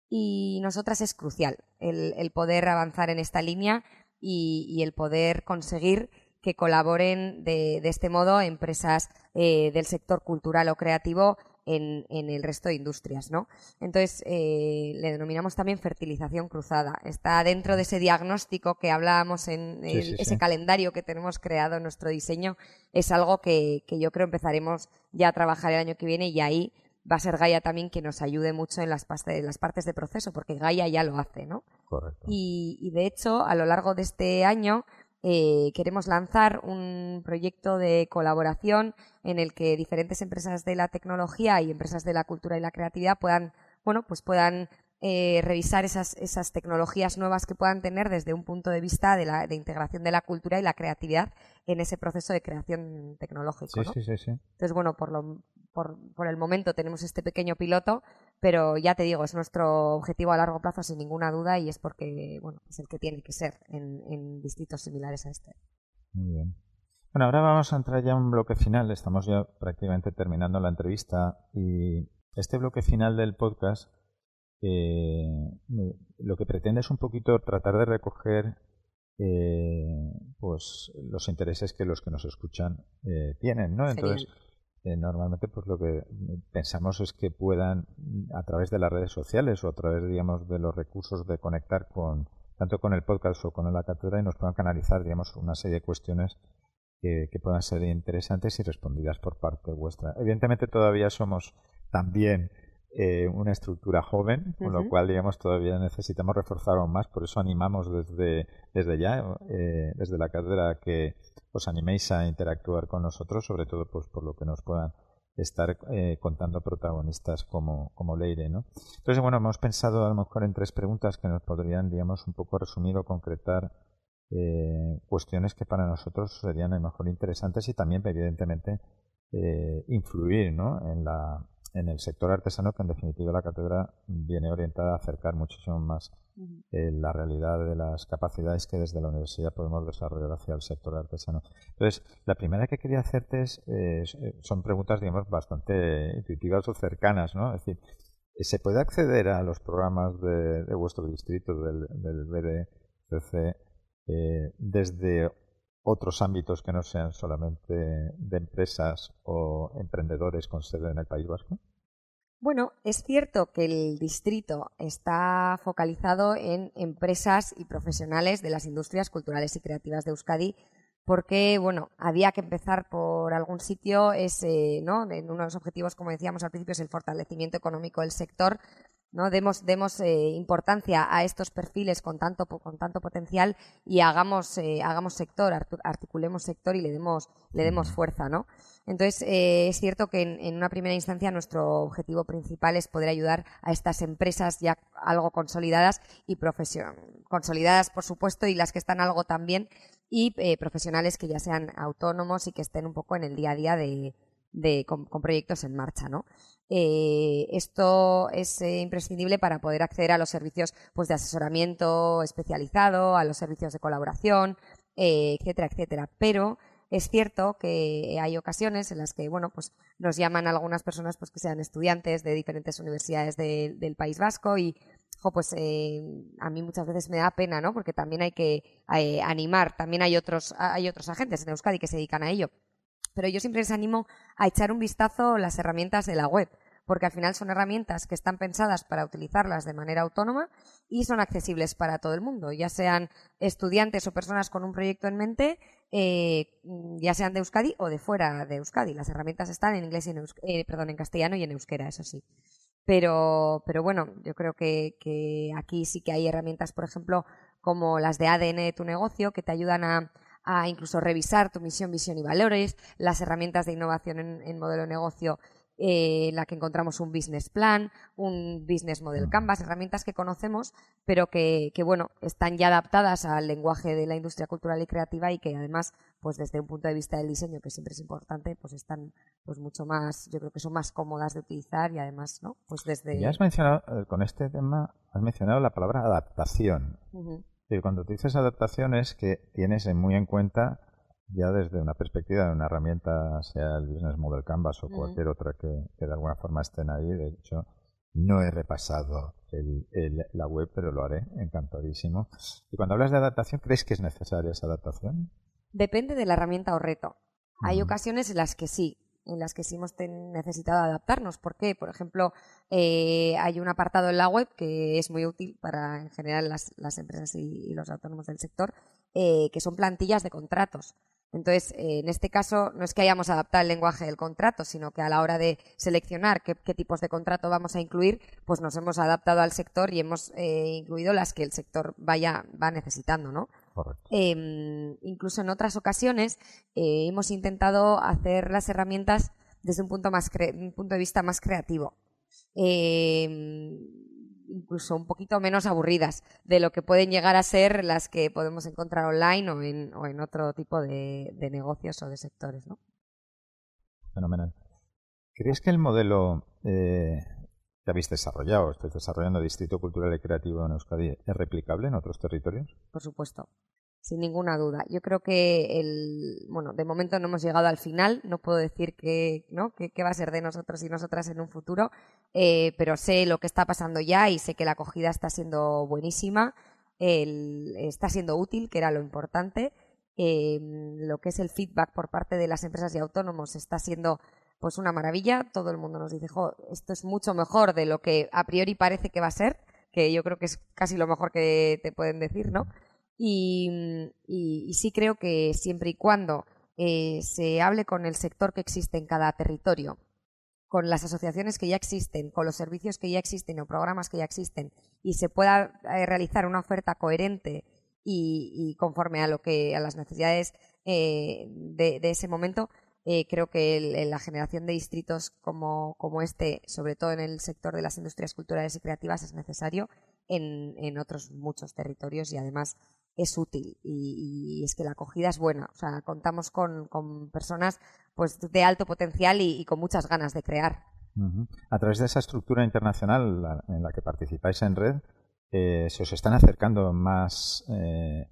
A: y nosotras es crucial el, el poder avanzar en esta línea y, y el poder conseguir que colaboren de, de este modo empresas eh, del sector cultural o creativo en, en el resto de industrias, ¿no? Entonces, eh, le denominamos también fertilización cruzada. Está dentro de ese diagnóstico que hablábamos en el,
C: sí, sí,
A: ese
C: sí.
A: calendario que tenemos creado en nuestro diseño. Es algo que, que yo creo empezaremos ya a trabajar el año que viene y ahí va a ser Gaia también que nos ayude mucho en las, en las partes de proceso, porque Gaia ya lo hace, ¿no?
C: Correcto.
A: Y, y de hecho, a lo largo de este año Eh, queremos lanzar un proyecto de colaboración en el que diferentes empresas de la tecnología y empresas de la cultura y la creatividad puedan, bueno, pues puedan eh, revisar esas, esas tecnologías nuevas que puedan tener desde un punto de vista de, la, de integración de la cultura y la creatividad en ese proceso de creación tecnológico,
C: sí,
A: ¿no?
C: sí, sí, sí.
A: Entonces, bueno, por, lo, por, por el momento tenemos este pequeño piloto, pero ya te digo, es nuestro objetivo a largo plazo sin ninguna duda y es porque, bueno, es el que tiene que ser en, en distritos similares a este.
C: Muy bien. Bueno, ahora vamos a entrar ya en un bloque final. Estamos ya prácticamente terminando la entrevista y este bloque final del podcast eh, lo que pretende es un poquito tratar de recoger eh, pues los intereses que los que nos escuchan eh, tienen, ¿no? Entonces, eh, normalmente pues lo que pensamos es que puedan, a través de las redes sociales o a través, digamos, de los recursos de conectar con tanto con el podcast o con la cátedra y nos puedan canalizar, digamos, una serie de cuestiones que, que puedan ser interesantes y respondidas por parte vuestra. Evidentemente todavía somos también eh, una estructura joven, con uh-huh. lo cual, digamos, todavía necesitamos reforzar aún más. Por eso animamos desde, desde ya, eh, desde la cátedra, a que os animéis a interactuar con nosotros, sobre todo pues por lo que nos puedan estar eh, contando protagonistas como, como Leire, ¿no? Entonces, bueno, hemos pensado a lo mejor en tres preguntas que nos podrían, digamos, un poco resumir o concretar eh, cuestiones que para nosotros serían a lo mejor interesantes y también, evidentemente, eh, influir, ¿no? en la en el sector artesano, que en definitiva la cátedra viene orientada a acercar muchísimo más eh, la realidad de las capacidades que desde la universidad podemos desarrollar hacia el sector artesano. Entonces, la primera que quería hacerte es, eh, son preguntas, digamos, bastante intuitivas o cercanas, ¿no? Es decir, ¿se puede acceder a los programas de, de vuestro distrito, del, del B D C C, eh, desde otros ámbitos que no sean solamente de empresas o emprendedores con sede en el País Vasco?
A: Bueno, es cierto que el distrito está focalizado en empresas y profesionales de las industrias culturales y creativas de Euskadi porque, bueno, había que empezar por algún sitio. Ese, ¿no? Uno de los objetivos, como decíamos al principio, es el fortalecimiento económico del sector, ¿no? Demos, demos eh, importancia a estos perfiles con tanto, con tanto potencial y hagamos, eh, hagamos sector, articulemos sector y le demos, le demos fuerza, ¿no? Entonces, eh, es cierto que en, en una primera instancia nuestro objetivo principal es poder ayudar a estas empresas ya algo consolidadas y profesion- consolidadas, por supuesto, y las que están algo también, y eh, profesionales que ya sean autónomos y que estén un poco en el día a día de, de, con, con proyectos en marcha, ¿no? Eh, esto es eh, imprescindible para poder acceder a los servicios pues, de asesoramiento especializado, a los servicios de colaboración, eh, etcétera, etcétera. Pero es cierto que hay ocasiones en las que, bueno, pues nos llaman algunas personas pues que sean estudiantes de diferentes universidades de, del País Vasco y, jo, pues eh, a mí muchas veces me da pena, ¿no? Porque también hay que eh, animar, también hay otros, hay otros agentes en Euskadi que se dedican a ello. Pero yo siempre les animo a echar un vistazo a las herramientas de la web, porque al final son herramientas que están pensadas para utilizarlas de manera autónoma y son accesibles para todo el mundo, ya sean estudiantes o personas con un proyecto en mente, eh, ya sean de Euskadi o de fuera de Euskadi. Las herramientas están en inglés y en, eus- eh, perdón, en castellano y en euskera, eso sí. Pero, pero bueno, yo creo que, que aquí sí que hay herramientas, por ejemplo, como las de A D N de tu negocio, que te ayudan a, a incluso revisar tu misión, visión y valores, las herramientas de innovación en, en modelo de negocio, eh, en la que encontramos un business plan, un business model canvas, herramientas que conocemos, pero que, que bueno, están ya adaptadas al lenguaje de la industria cultural y creativa y que además, pues desde un punto de vista del diseño, que siempre es importante, pues están pues mucho más, yo creo que son más cómodas de utilizar y además, ¿no? Pues desde...
C: Ya has mencionado, eh, con este tema, has mencionado la palabra adaptación.
A: Uh-huh.
C: Y cuando tú dices adaptación es que tienes en muy en cuenta, ya desde una perspectiva de una herramienta, sea el Business Model Canvas o cualquier uh-huh. otra que, que de alguna forma estén ahí. De hecho, no he repasado el, el, la web, pero lo haré, encantadísimo. Y cuando hablas de adaptación, ¿crees que es necesaria esa adaptación?
A: Depende de la herramienta o reto. Uh-huh. Hay ocasiones en las que sí, en las que sí hemos ten, necesitado adaptarnos. ¿Por qué? Por ejemplo, eh, hay un apartado en la web que es muy útil para, en general, las, las empresas y, y los autónomos del sector, eh, que son plantillas de contratos. Entonces, eh, en este caso, no es que hayamos adaptado el lenguaje del contrato, sino que a la hora de seleccionar qué, qué tipos de contrato vamos a incluir, pues nos hemos adaptado al sector y hemos eh, incluido las que el sector vaya va necesitando, ¿no?
C: Correcto.
A: Eh, incluso en otras ocasiones eh, hemos intentado hacer las herramientas desde un punto, más cre- un punto de vista más creativo. Eh, incluso un poquito menos aburridas de lo que pueden llegar a ser las que podemos encontrar online o en, o en otro tipo de, de negocios o de sectores, ¿no?
C: Fenomenal. ¿Crees que el modelo eh, que habéis desarrollado, estáis desarrollando Distrito Cultural y Creativo en Euskadi, es replicable en otros territorios?
A: Por supuesto, sin ninguna duda. Yo creo que el, bueno, de momento no hemos llegado al final, no puedo decir que, ¿no? que, que va a ser de nosotros y nosotras en un futuro, eh, pero sé lo que está pasando ya y sé que la acogida está siendo buenísima, el, está siendo útil, que era lo importante. Eh, lo que es el feedback por parte de las empresas y autónomos está siendo pues una maravilla. Todo el mundo nos dice, jo, esto es mucho mejor de lo que a priori parece que va a ser, que yo creo que es casi lo mejor que te pueden decir, ¿no? Y, y, y sí creo que siempre y cuando eh, se hable con el sector que existe en cada territorio, con las asociaciones que ya existen, con los servicios que ya existen o programas que ya existen y se pueda eh, realizar una oferta coherente y, y conforme a lo que a las necesidades eh, de, de ese momento, eh, creo que el, la generación de distritos como, como este, sobre todo en el sector de las industrias culturales y creativas, es necesario en, en otros muchos territorios y además es útil y, y es que la acogida es buena. O sea, contamos con, con personas pues de alto potencial y, y con muchas ganas de crear.
C: Uh-huh. A través de esa estructura internacional la, en la que participáis en red, eh, se os están acercando más eh,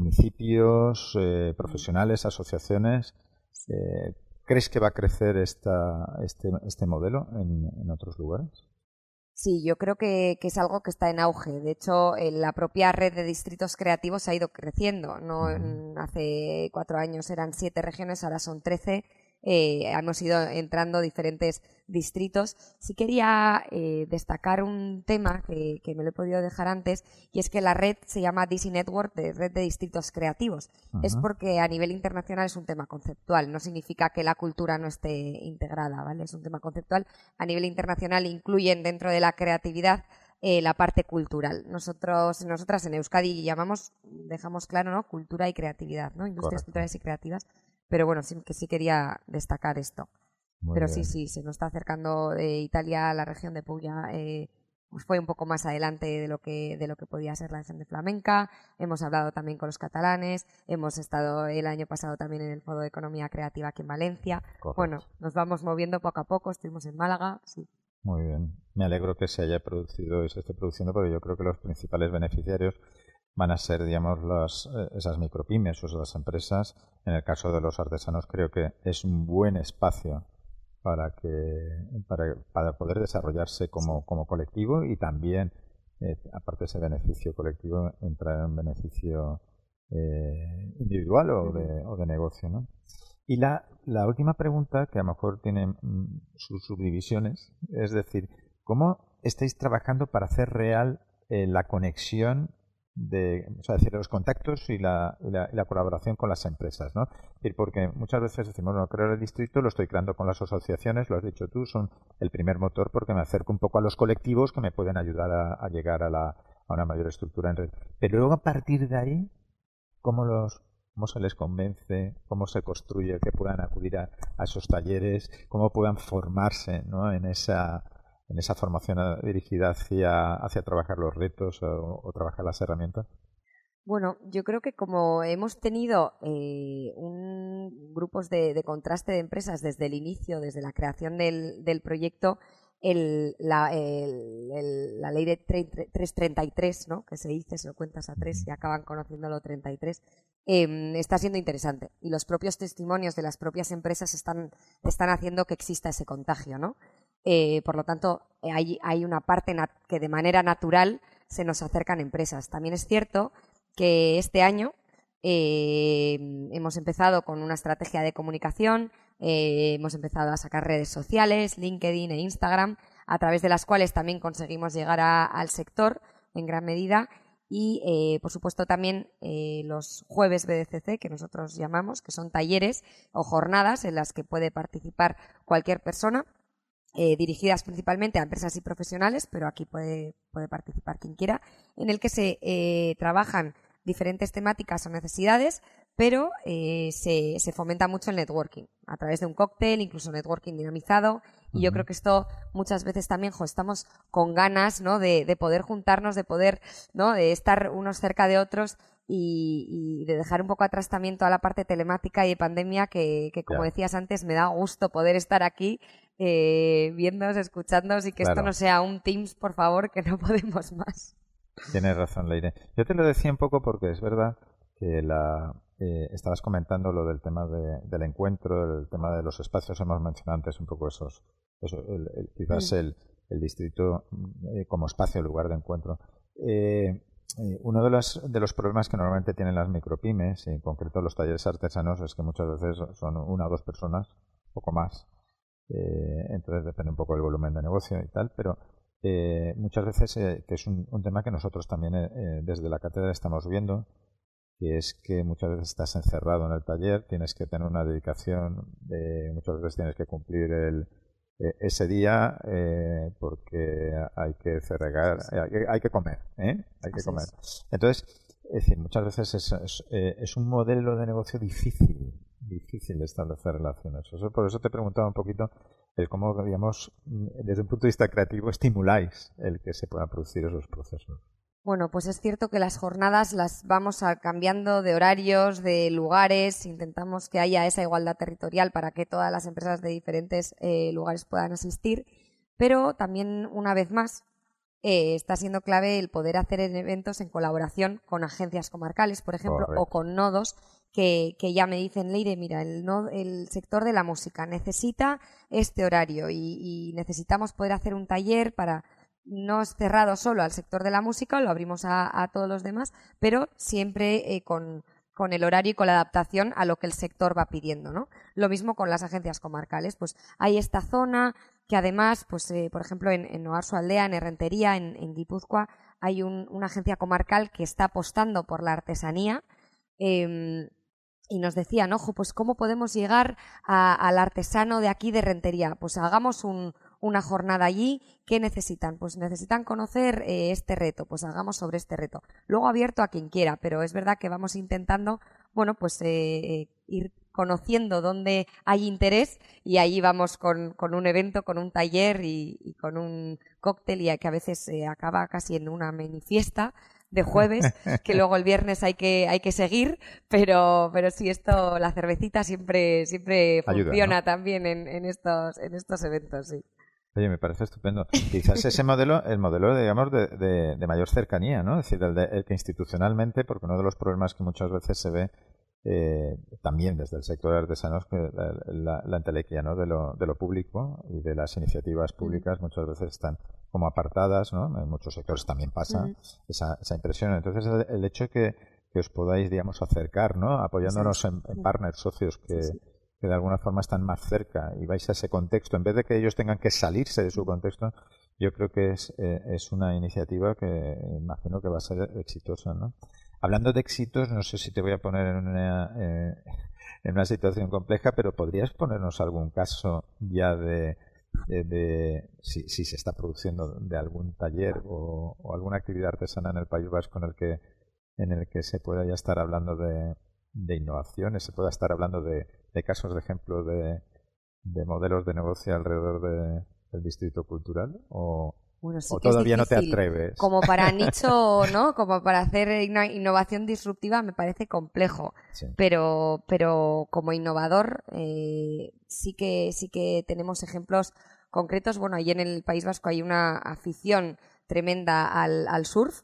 C: municipios, eh, profesionales, asociaciones. Eh, ¿Crees que va a crecer esta, este, este modelo en, en otros lugares?
A: Sí, yo creo que, que es algo que está en auge. De hecho, la propia red de distritos creativos ha ido creciendo. No, uh-huh. Hace cuatro años eran siete regiones, ahora son trece. Eh, hemos ido entrando diferentes distritos. Sí quería eh, destacar un tema que, que me lo he podido dejar antes, y es que la red se llama D I S I Network, de Red de Distritos Creativos. Uh-huh. Es porque a nivel internacional es un tema conceptual, no significa que la cultura no esté integrada, ¿vale? Es un tema conceptual. A nivel internacional incluyen dentro de la creatividad eh, la parte cultural. Nosotros, nosotras en Euskadi llamamos, dejamos claro, ¿no? Cultura y creatividad, ¿no? Industrias Correcto. Culturales y creativas. Pero bueno, sí que sí quería destacar esto. Muy Pero bien. sí, sí, se nos está acercando de Italia a la región de Puglia. Eh, pues fue un poco más adelante de lo que de lo que podía ser la región de flamenca. Hemos hablado también con los catalanes. Hemos estado el año pasado también en el Foro de Economía Creativa aquí en Valencia. Correcto. Bueno, nos vamos moviendo poco a poco. Estuvimos en Málaga, sí.
C: Muy bien. Me alegro que se haya producido y se esté produciendo, porque yo creo que los principales beneficiarios van a ser, digamos, las, esas micropymes o esas empresas. En el caso de los artesanos creo que es un buen espacio para que para, para poder desarrollarse como, como colectivo y también, eh, aparte de ese beneficio colectivo, entrar en un beneficio eh, individual o de, o de negocio, ¿no? Y la, la última pregunta, que a lo mejor tiene mm, sus subdivisiones, es decir, ¿cómo estáis trabajando para hacer real eh, la conexión de, o sea, decir, los contactos y la, y la, y la colaboración con las empresas, ¿no? Es decir, porque muchas veces decimos, bueno, creo el distrito, lo estoy creando con las asociaciones, lo has dicho tú, son el primer motor porque me acerco un poco a los colectivos que me pueden ayudar a, a llegar a, la, a una mayor estructura en red. Pero luego a partir de ahí, ¿cómo los cómo se les convence, cómo se construye que puedan acudir a, a esos talleres, cómo puedan formarse, ¿no? en esa en esa formación dirigida hacia, hacia trabajar los retos o, o trabajar las herramientas?
A: Bueno, yo creo que como hemos tenido eh, un, grupos de, de contraste de empresas desde el inicio, desde la creación del, del proyecto, el, la, el, el, la ley de trescientos treinta y tres, ¿no? que se dice, se lo cuentas a tres y acaban conociéndolo treinta y tres, eh, está siendo interesante. Y los propios testimonios de las propias empresas están, están haciendo que exista ese contagio, ¿no? Eh, por lo tanto, hay, hay una parte que de manera natural se nos acercan empresas. También es cierto que este año eh, hemos empezado con una estrategia de comunicación, eh, hemos empezado a sacar redes sociales, LinkedIn e Instagram, a través de las cuales también conseguimos llegar a, al sector en gran medida y, eh, por supuesto, también eh, los jueves B D C C, que nosotros llamamos, que son talleres o jornadas en las que puede participar cualquier persona, Eh, dirigidas principalmente a empresas y profesionales, pero aquí puede, puede participar quien quiera, en el que se eh, trabajan diferentes temáticas o necesidades, pero eh, se, se fomenta mucho el networking, a través de un cóctel, incluso networking dinamizado, y uh-huh. yo creo que esto muchas veces también, jo, estamos con ganas, ¿no? de, de poder juntarnos, de poder, ¿no? de estar unos cerca de otros, Y, y de dejar un poco atrás también toda la parte telemática y de pandemia que, que como yeah. decías antes, me da gusto poder estar aquí eh, viéndoos, escuchándoos y que claro. esto no sea un Teams, por favor, que no podemos más.
C: Tienes razón, Leire. Yo te lo decía un poco porque es verdad que la eh, estabas comentando lo del tema de, del encuentro, el tema de los espacios, hemos mencionado antes un poco esos, eso, el, el, quizás mm. el, el distrito eh, como espacio, lugar de encuentro. Eh, Eh, uno de los, de los problemas que normalmente tienen las micropymes, y en concreto los talleres artesanos, es que muchas veces son una o dos personas, poco más. Eh, entonces depende un poco del volumen de negocio y tal, pero eh, muchas veces, eh, que es un, un tema que nosotros también eh, desde la cátedra estamos viendo, que es que muchas veces estás encerrado en el taller, tienes que tener una dedicación, de, muchas veces tienes que cumplir el ese día eh, porque hay que fregar, hay que, hay que comer, ¿eh? Hay que Así comer. Es. Entonces, es decir, muchas veces es, es, es un modelo de negocio difícil, difícil de establecer relaciones. Eso, por eso te preguntaba un poquito el cómo, digamos, desde un punto de vista creativo, estimuláis el que se puedan producir esos procesos.
A: Bueno, pues es cierto que las jornadas las vamos a cambiando de horarios, de lugares, intentamos que haya esa igualdad territorial para que todas las empresas de diferentes eh, lugares puedan asistir, pero también, una vez más, eh, está siendo clave el poder hacer eventos en colaboración con agencias comarcales, por ejemplo, Correcto. o con nodos que, que ya me dicen, Leire, mira, el, nodo, el sector de la música necesita este horario y, y necesitamos poder hacer un taller para... No es cerrado solo al sector de la música, lo abrimos a, a todos los demás, pero siempre eh, con, con el horario y con la adaptación a lo que el sector va pidiendo, ¿no? Lo mismo con las agencias comarcales. Pues hay esta zona que además, pues eh, por ejemplo, en, en Oarsoaldea, en Errentería, en, en Guipúzcoa, hay un, una agencia comarcal que está apostando por la artesanía eh, y nos decían, ojo, pues ¿cómo podemos llegar a, al artesano de aquí de Rentería? Pues hagamos un... una jornada allí. ¿Qué necesitan? Pues necesitan conocer eh, este reto, pues hagamos sobre este reto. Luego abierto a quien quiera, pero es verdad que vamos intentando, bueno, pues eh, ir conociendo dónde hay interés y ahí vamos con, con un evento, con un taller y, y con un cóctel y que a veces eh, acaba casi en una mini fiesta de jueves, que luego el viernes hay que hay que seguir, pero pero sí, esto, la cervecita siempre siempre funciona, Ayuda, ¿no? también en, en estos en estos eventos, sí.
C: Oye, me parece estupendo. Quizás ese modelo, el modelo, digamos, de, de, de mayor cercanía, ¿no? Es decir, el, de, el que institucionalmente, porque uno de los problemas que muchas veces se ve eh, también desde el sector de artesanos, que la, la, la entelequia, ¿no? De lo, de lo público y de las iniciativas públicas muchas veces están como apartadas, ¿no? En muchos sectores también pasa uh-huh. esa, esa impresión. Entonces, el, el hecho que, que os podáis, digamos, acercar, ¿no? Apoyándonos sí. en, en partners, socios que... Sí, sí. que de alguna forma están más cerca y vais a ese contexto, en vez de que ellos tengan que salirse de su contexto, yo creo que es, eh, es una iniciativa que imagino que va a ser exitosa, ¿no? Hablando de éxitos, no sé si te voy a poner en una, eh, en una situación compleja, pero ¿podrías ponernos algún caso ya de, de, de si, si se está produciendo de algún taller o, o alguna actividad artesana en el País Vasco en el que, en el que se pueda ya estar hablando de, de innovaciones, se pueda estar hablando de, de casos de ejemplo de, de modelos de negocio alrededor de, del distrito cultural? ¿O,
A: bueno, sí
C: o
A: que
C: todavía
A: es
C: no te
A: difícil.
C: atreves?
A: Como para nicho, ¿no? Como para hacer innovación disruptiva me parece complejo.
C: Sí.
A: Pero, pero como innovador eh, sí que sí que tenemos ejemplos concretos. Bueno, ahí en el País Vasco hay una afición tremenda al, al surf.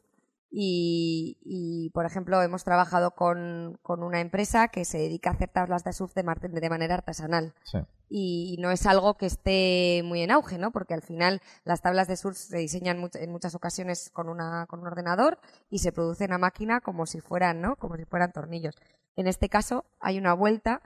A: Y, y, por ejemplo, hemos trabajado con, con una empresa que se dedica a hacer tablas de surf de, de manera artesanal.
C: Sí.
A: Y no es algo que esté muy en auge, ¿no? Porque al final las tablas de surf se diseñan much- en muchas ocasiones con, una, con un ordenador y se producen a máquina como si fueran, ¿no? Como si fueran tornillos. En este caso hay una vuelta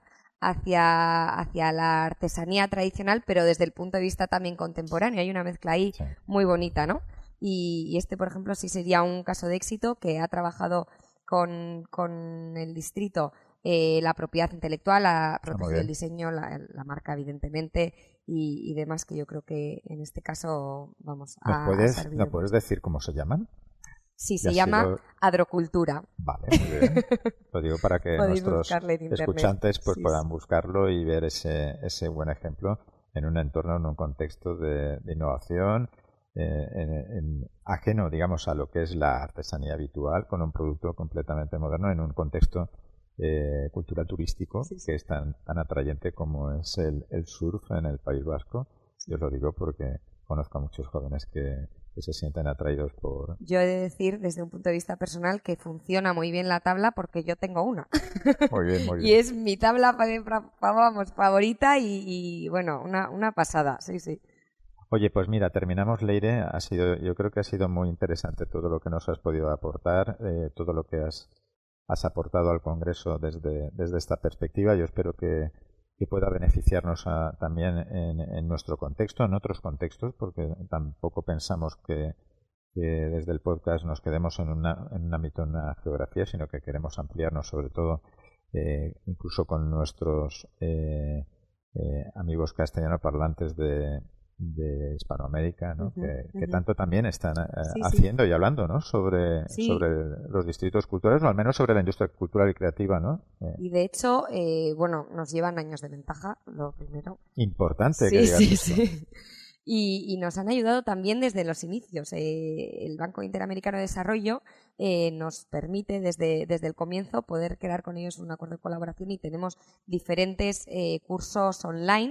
A: hacia, hacia la artesanía tradicional, pero desde el punto de vista también contemporáneo. Hay una mezcla ahí
C: Sí.
A: muy bonita, ¿no? Y, y este, por ejemplo, sí sería un caso de éxito que ha trabajado con, con el distrito eh, la propiedad intelectual, ha protegido
C: bien.
A: el diseño, la, la marca, evidentemente, y, y demás, que yo creo que en este caso vamos
C: ¿Nos
A: a, a
C: puedes,
A: servir.
C: ¿nos puedes decir cómo se llaman?
A: Sí,
C: Y
A: se
C: así
A: llama
C: lo-
A: Adrocultura.
C: Vale, muy bien. Lo digo para que
A: Podéis
C: nuestros
A: buscarle en internet.
C: escuchantes pues
A: Sí,
C: puedan
A: sí.
C: buscarlo y ver ese, ese buen ejemplo en un entorno, en un contexto de, de innovación eh, en, en- ajeno, digamos, a lo que es la artesanía habitual, con un producto completamente moderno en un contexto eh, cultural turístico
A: Sí, sí.
C: que es tan, tan atrayente como es el, el surf en el País Vasco. Yo os lo digo porque conozco a muchos jóvenes que, que se sienten atraídos por...
A: Yo he de decir, desde un punto de vista personal, que funciona muy bien la tabla porque yo tengo una.
C: Muy bien, muy
A: Y
C: bien.
A: es mi tabla fa- fa- vamos, favorita y, y, bueno, una, una pasada, sí, sí.
C: Oye, pues mira, terminamos, Leire. Ha sido, yo creo que ha sido muy interesante todo lo que nos has podido aportar, eh, todo lo que has, has aportado al Congreso desde, desde esta perspectiva. Yo espero que, que pueda beneficiarnos a- también en, en nuestro contexto, en otros contextos, porque tampoco pensamos que, que desde el podcast nos quedemos en, una, en un ámbito, en una geografía, sino que queremos ampliarnos sobre todo eh, incluso con nuestros eh, eh, amigos castellano parlantes de de Hispanoamérica, ¿no?
A: Ujú,
C: que, que
A: ujú.
C: tanto también están eh,
A: Sí, sí.
C: haciendo y hablando, ¿no? sobre,
A: Sí.
C: sobre los distritos culturales, o al menos sobre la industria cultural y creativa, ¿no? Eh,
A: Y de hecho, eh, bueno, nos llevan años de ventaja, lo primero.
C: importante que
A: Sí,
C: digas
A: sí,
C: esto.
A: sí. Y, y nos han ayudado también desde los inicios. Eh, el Banco Interamericano de Desarrollo eh, nos permite desde, desde el comienzo poder crear con ellos un acuerdo de colaboración y tenemos diferentes eh, cursos online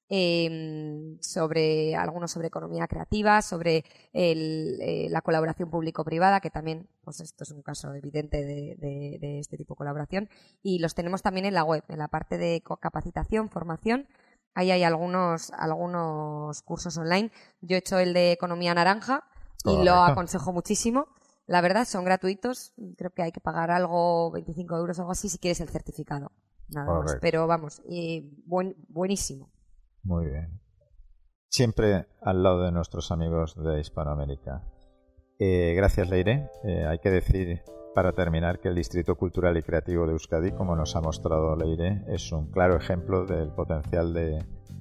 A: eh, sobre algunos sobre economía creativa, sobre el, eh, la colaboración público-privada, que también, pues esto es un caso evidente de, de, de este tipo de colaboración, y los tenemos también en la web, en la parte de co- capacitación, formación. Ahí hay algunos, algunos cursos online. Yo he hecho el de economía naranja y
C: Correcto.
A: lo aconsejo muchísimo. La verdad, son gratuitos. Creo que hay que pagar algo, veinticinco euros o algo así, si quieres el certificado. Nada más.
C: Correcto.
A: Pero vamos, eh, buen, buenísimo.
C: Muy bien. Siempre al lado de nuestros amigos de Hispanoamérica. Eh, gracias, Leire. Eh, hay que decir, para terminar, que el Distrito Cultural y Creativo de Euskadi, como nos ha mostrado Leire, es un claro ejemplo del potencial de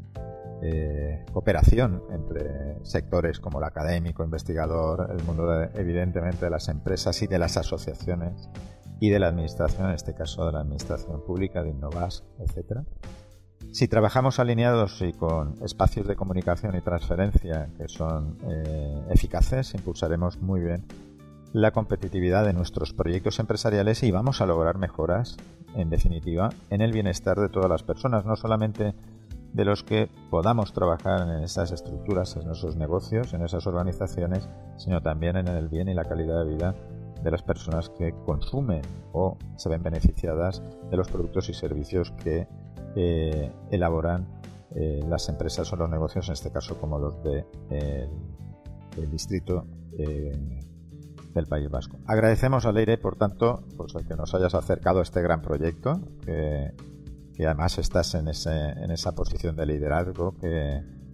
C: eh, cooperación entre sectores como el académico, investigador, el mundo, de, evidentemente, de las empresas y de las asociaciones y de la administración, en este caso de la administración pública, de Innovas, etcétera. Si trabajamos alineados y con espacios de comunicación y transferencia que son eh, eficaces, impulsaremos muy bien la competitividad de nuestros proyectos empresariales y vamos a lograr mejoras, en definitiva, en el bienestar de todas las personas, no solamente de los que podamos trabajar en esas estructuras, en esos negocios, en esas organizaciones, sino también en el bien y la calidad de vida de las personas que consumen o se ven beneficiadas de los productos y servicios que eh, elaboran eh, las empresas o los negocios, en este caso como los de eh, el distrito eh, del País Vasco. Agradecemos a Leire, por tanto, pues el que nos hayas acercado a este gran proyecto, que, que además estás en, ese, en esa posición de liderazgo que,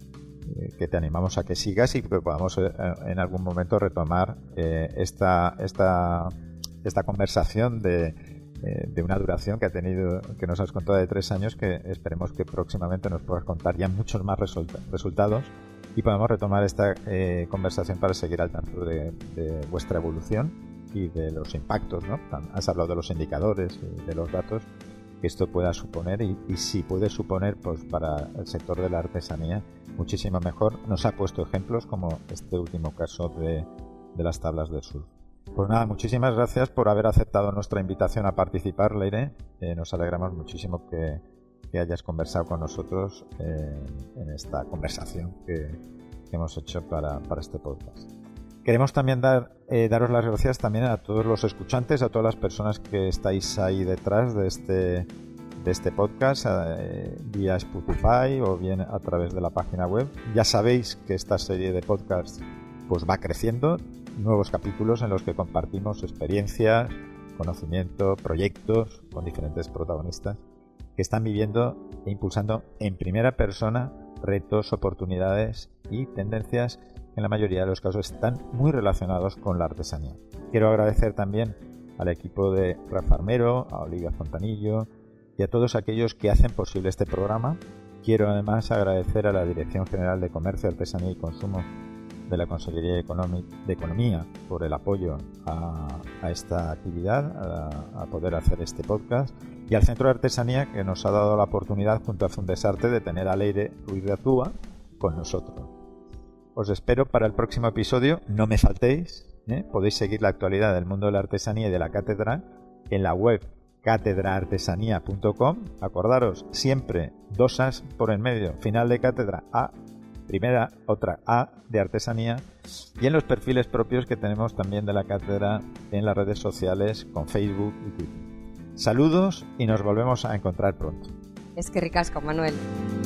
C: que te animamos a que sigas y que podamos eh, en algún momento retomar eh, esta, esta, esta conversación de, eh, de una duración que ha tenido, que nos has contado de tres años, que esperemos que próximamente nos puedas contar ya muchos más resulta- resultados y podamos retomar esta eh, conversación para seguir al tanto de, de vuestra evolución y de los impactos, ¿no? Has hablado de los indicadores y de los datos que esto pueda suponer y, y si puede suponer pues para el sector de la artesanía muchísimo mejor. Nos ha puesto ejemplos como este último caso de, de las tablas del surf. Pues nada, muchísimas gracias por haber aceptado nuestra invitación a participar, Leire. Eh, nos alegramos muchísimo que, que hayas conversado con nosotros eh, en esta conversación que, que hemos hecho para, para este podcast. Queremos también dar, eh, daros las gracias también a todos los escuchantes, a todas las personas que estáis ahí detrás de este, de este podcast, eh, vía Spotify o bien a través de la página web. Ya sabéis que esta serie de podcasts pues va creciendo, nuevos capítulos en los que compartimos experiencias, conocimiento, proyectos con diferentes protagonistas que están viviendo e impulsando en primera persona retos, oportunidades y tendencias que en la mayoría de los casos están muy relacionados con la artesanía. Quiero agradecer también al equipo de Rafa Armero, a Olivia Fontanillo y a todos aquellos que hacen posible este programa. Quiero además agradecer a la Dirección General de Comercio, Artesanía y Consumo de la Consellería de, Economi- de Economía por el apoyo a, a esta actividad, a, a poder hacer este podcast, y al Centro de Artesanía que nos ha dado la oportunidad junto a Fundesarte de tener a Leire Ruiz de Azúa con nosotros. Os espero para el próximo episodio, no me faltéis, ¿eh? Podéis seguir la actualidad del mundo de la artesanía y de la cátedra en la web cátedra artesanía punto com. Acordaros, siempre dos as por en medio, final de cátedra A, primera, otra A de artesanía, y en los perfiles propios que tenemos también de la cátedra en las redes sociales con Facebook y Twitter. Saludos y nos volvemos a encontrar pronto.
A: Es que ricasco, Manuel.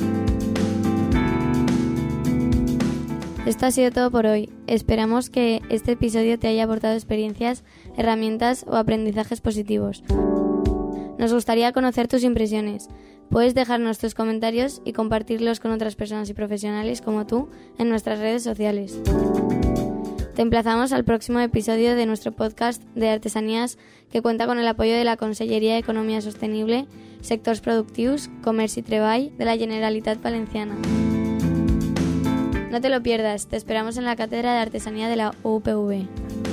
B: Esto ha sido todo por hoy. Esperamos que este episodio te haya aportado experiencias, herramientas o aprendizajes positivos. Nos gustaría conocer tus impresiones. Puedes dejarnos tus comentarios y compartirlos con otras personas y profesionales como tú en nuestras redes sociales. Te emplazamos al próximo episodio de nuestro podcast de artesanías que cuenta con el apoyo de la Conselleria de Economía Sostenible, Sectors Productius, Comerç i Treball de la Generalitat Valenciana. No te lo pierdas, te esperamos en la Cátedra de Artesanía de la U P V.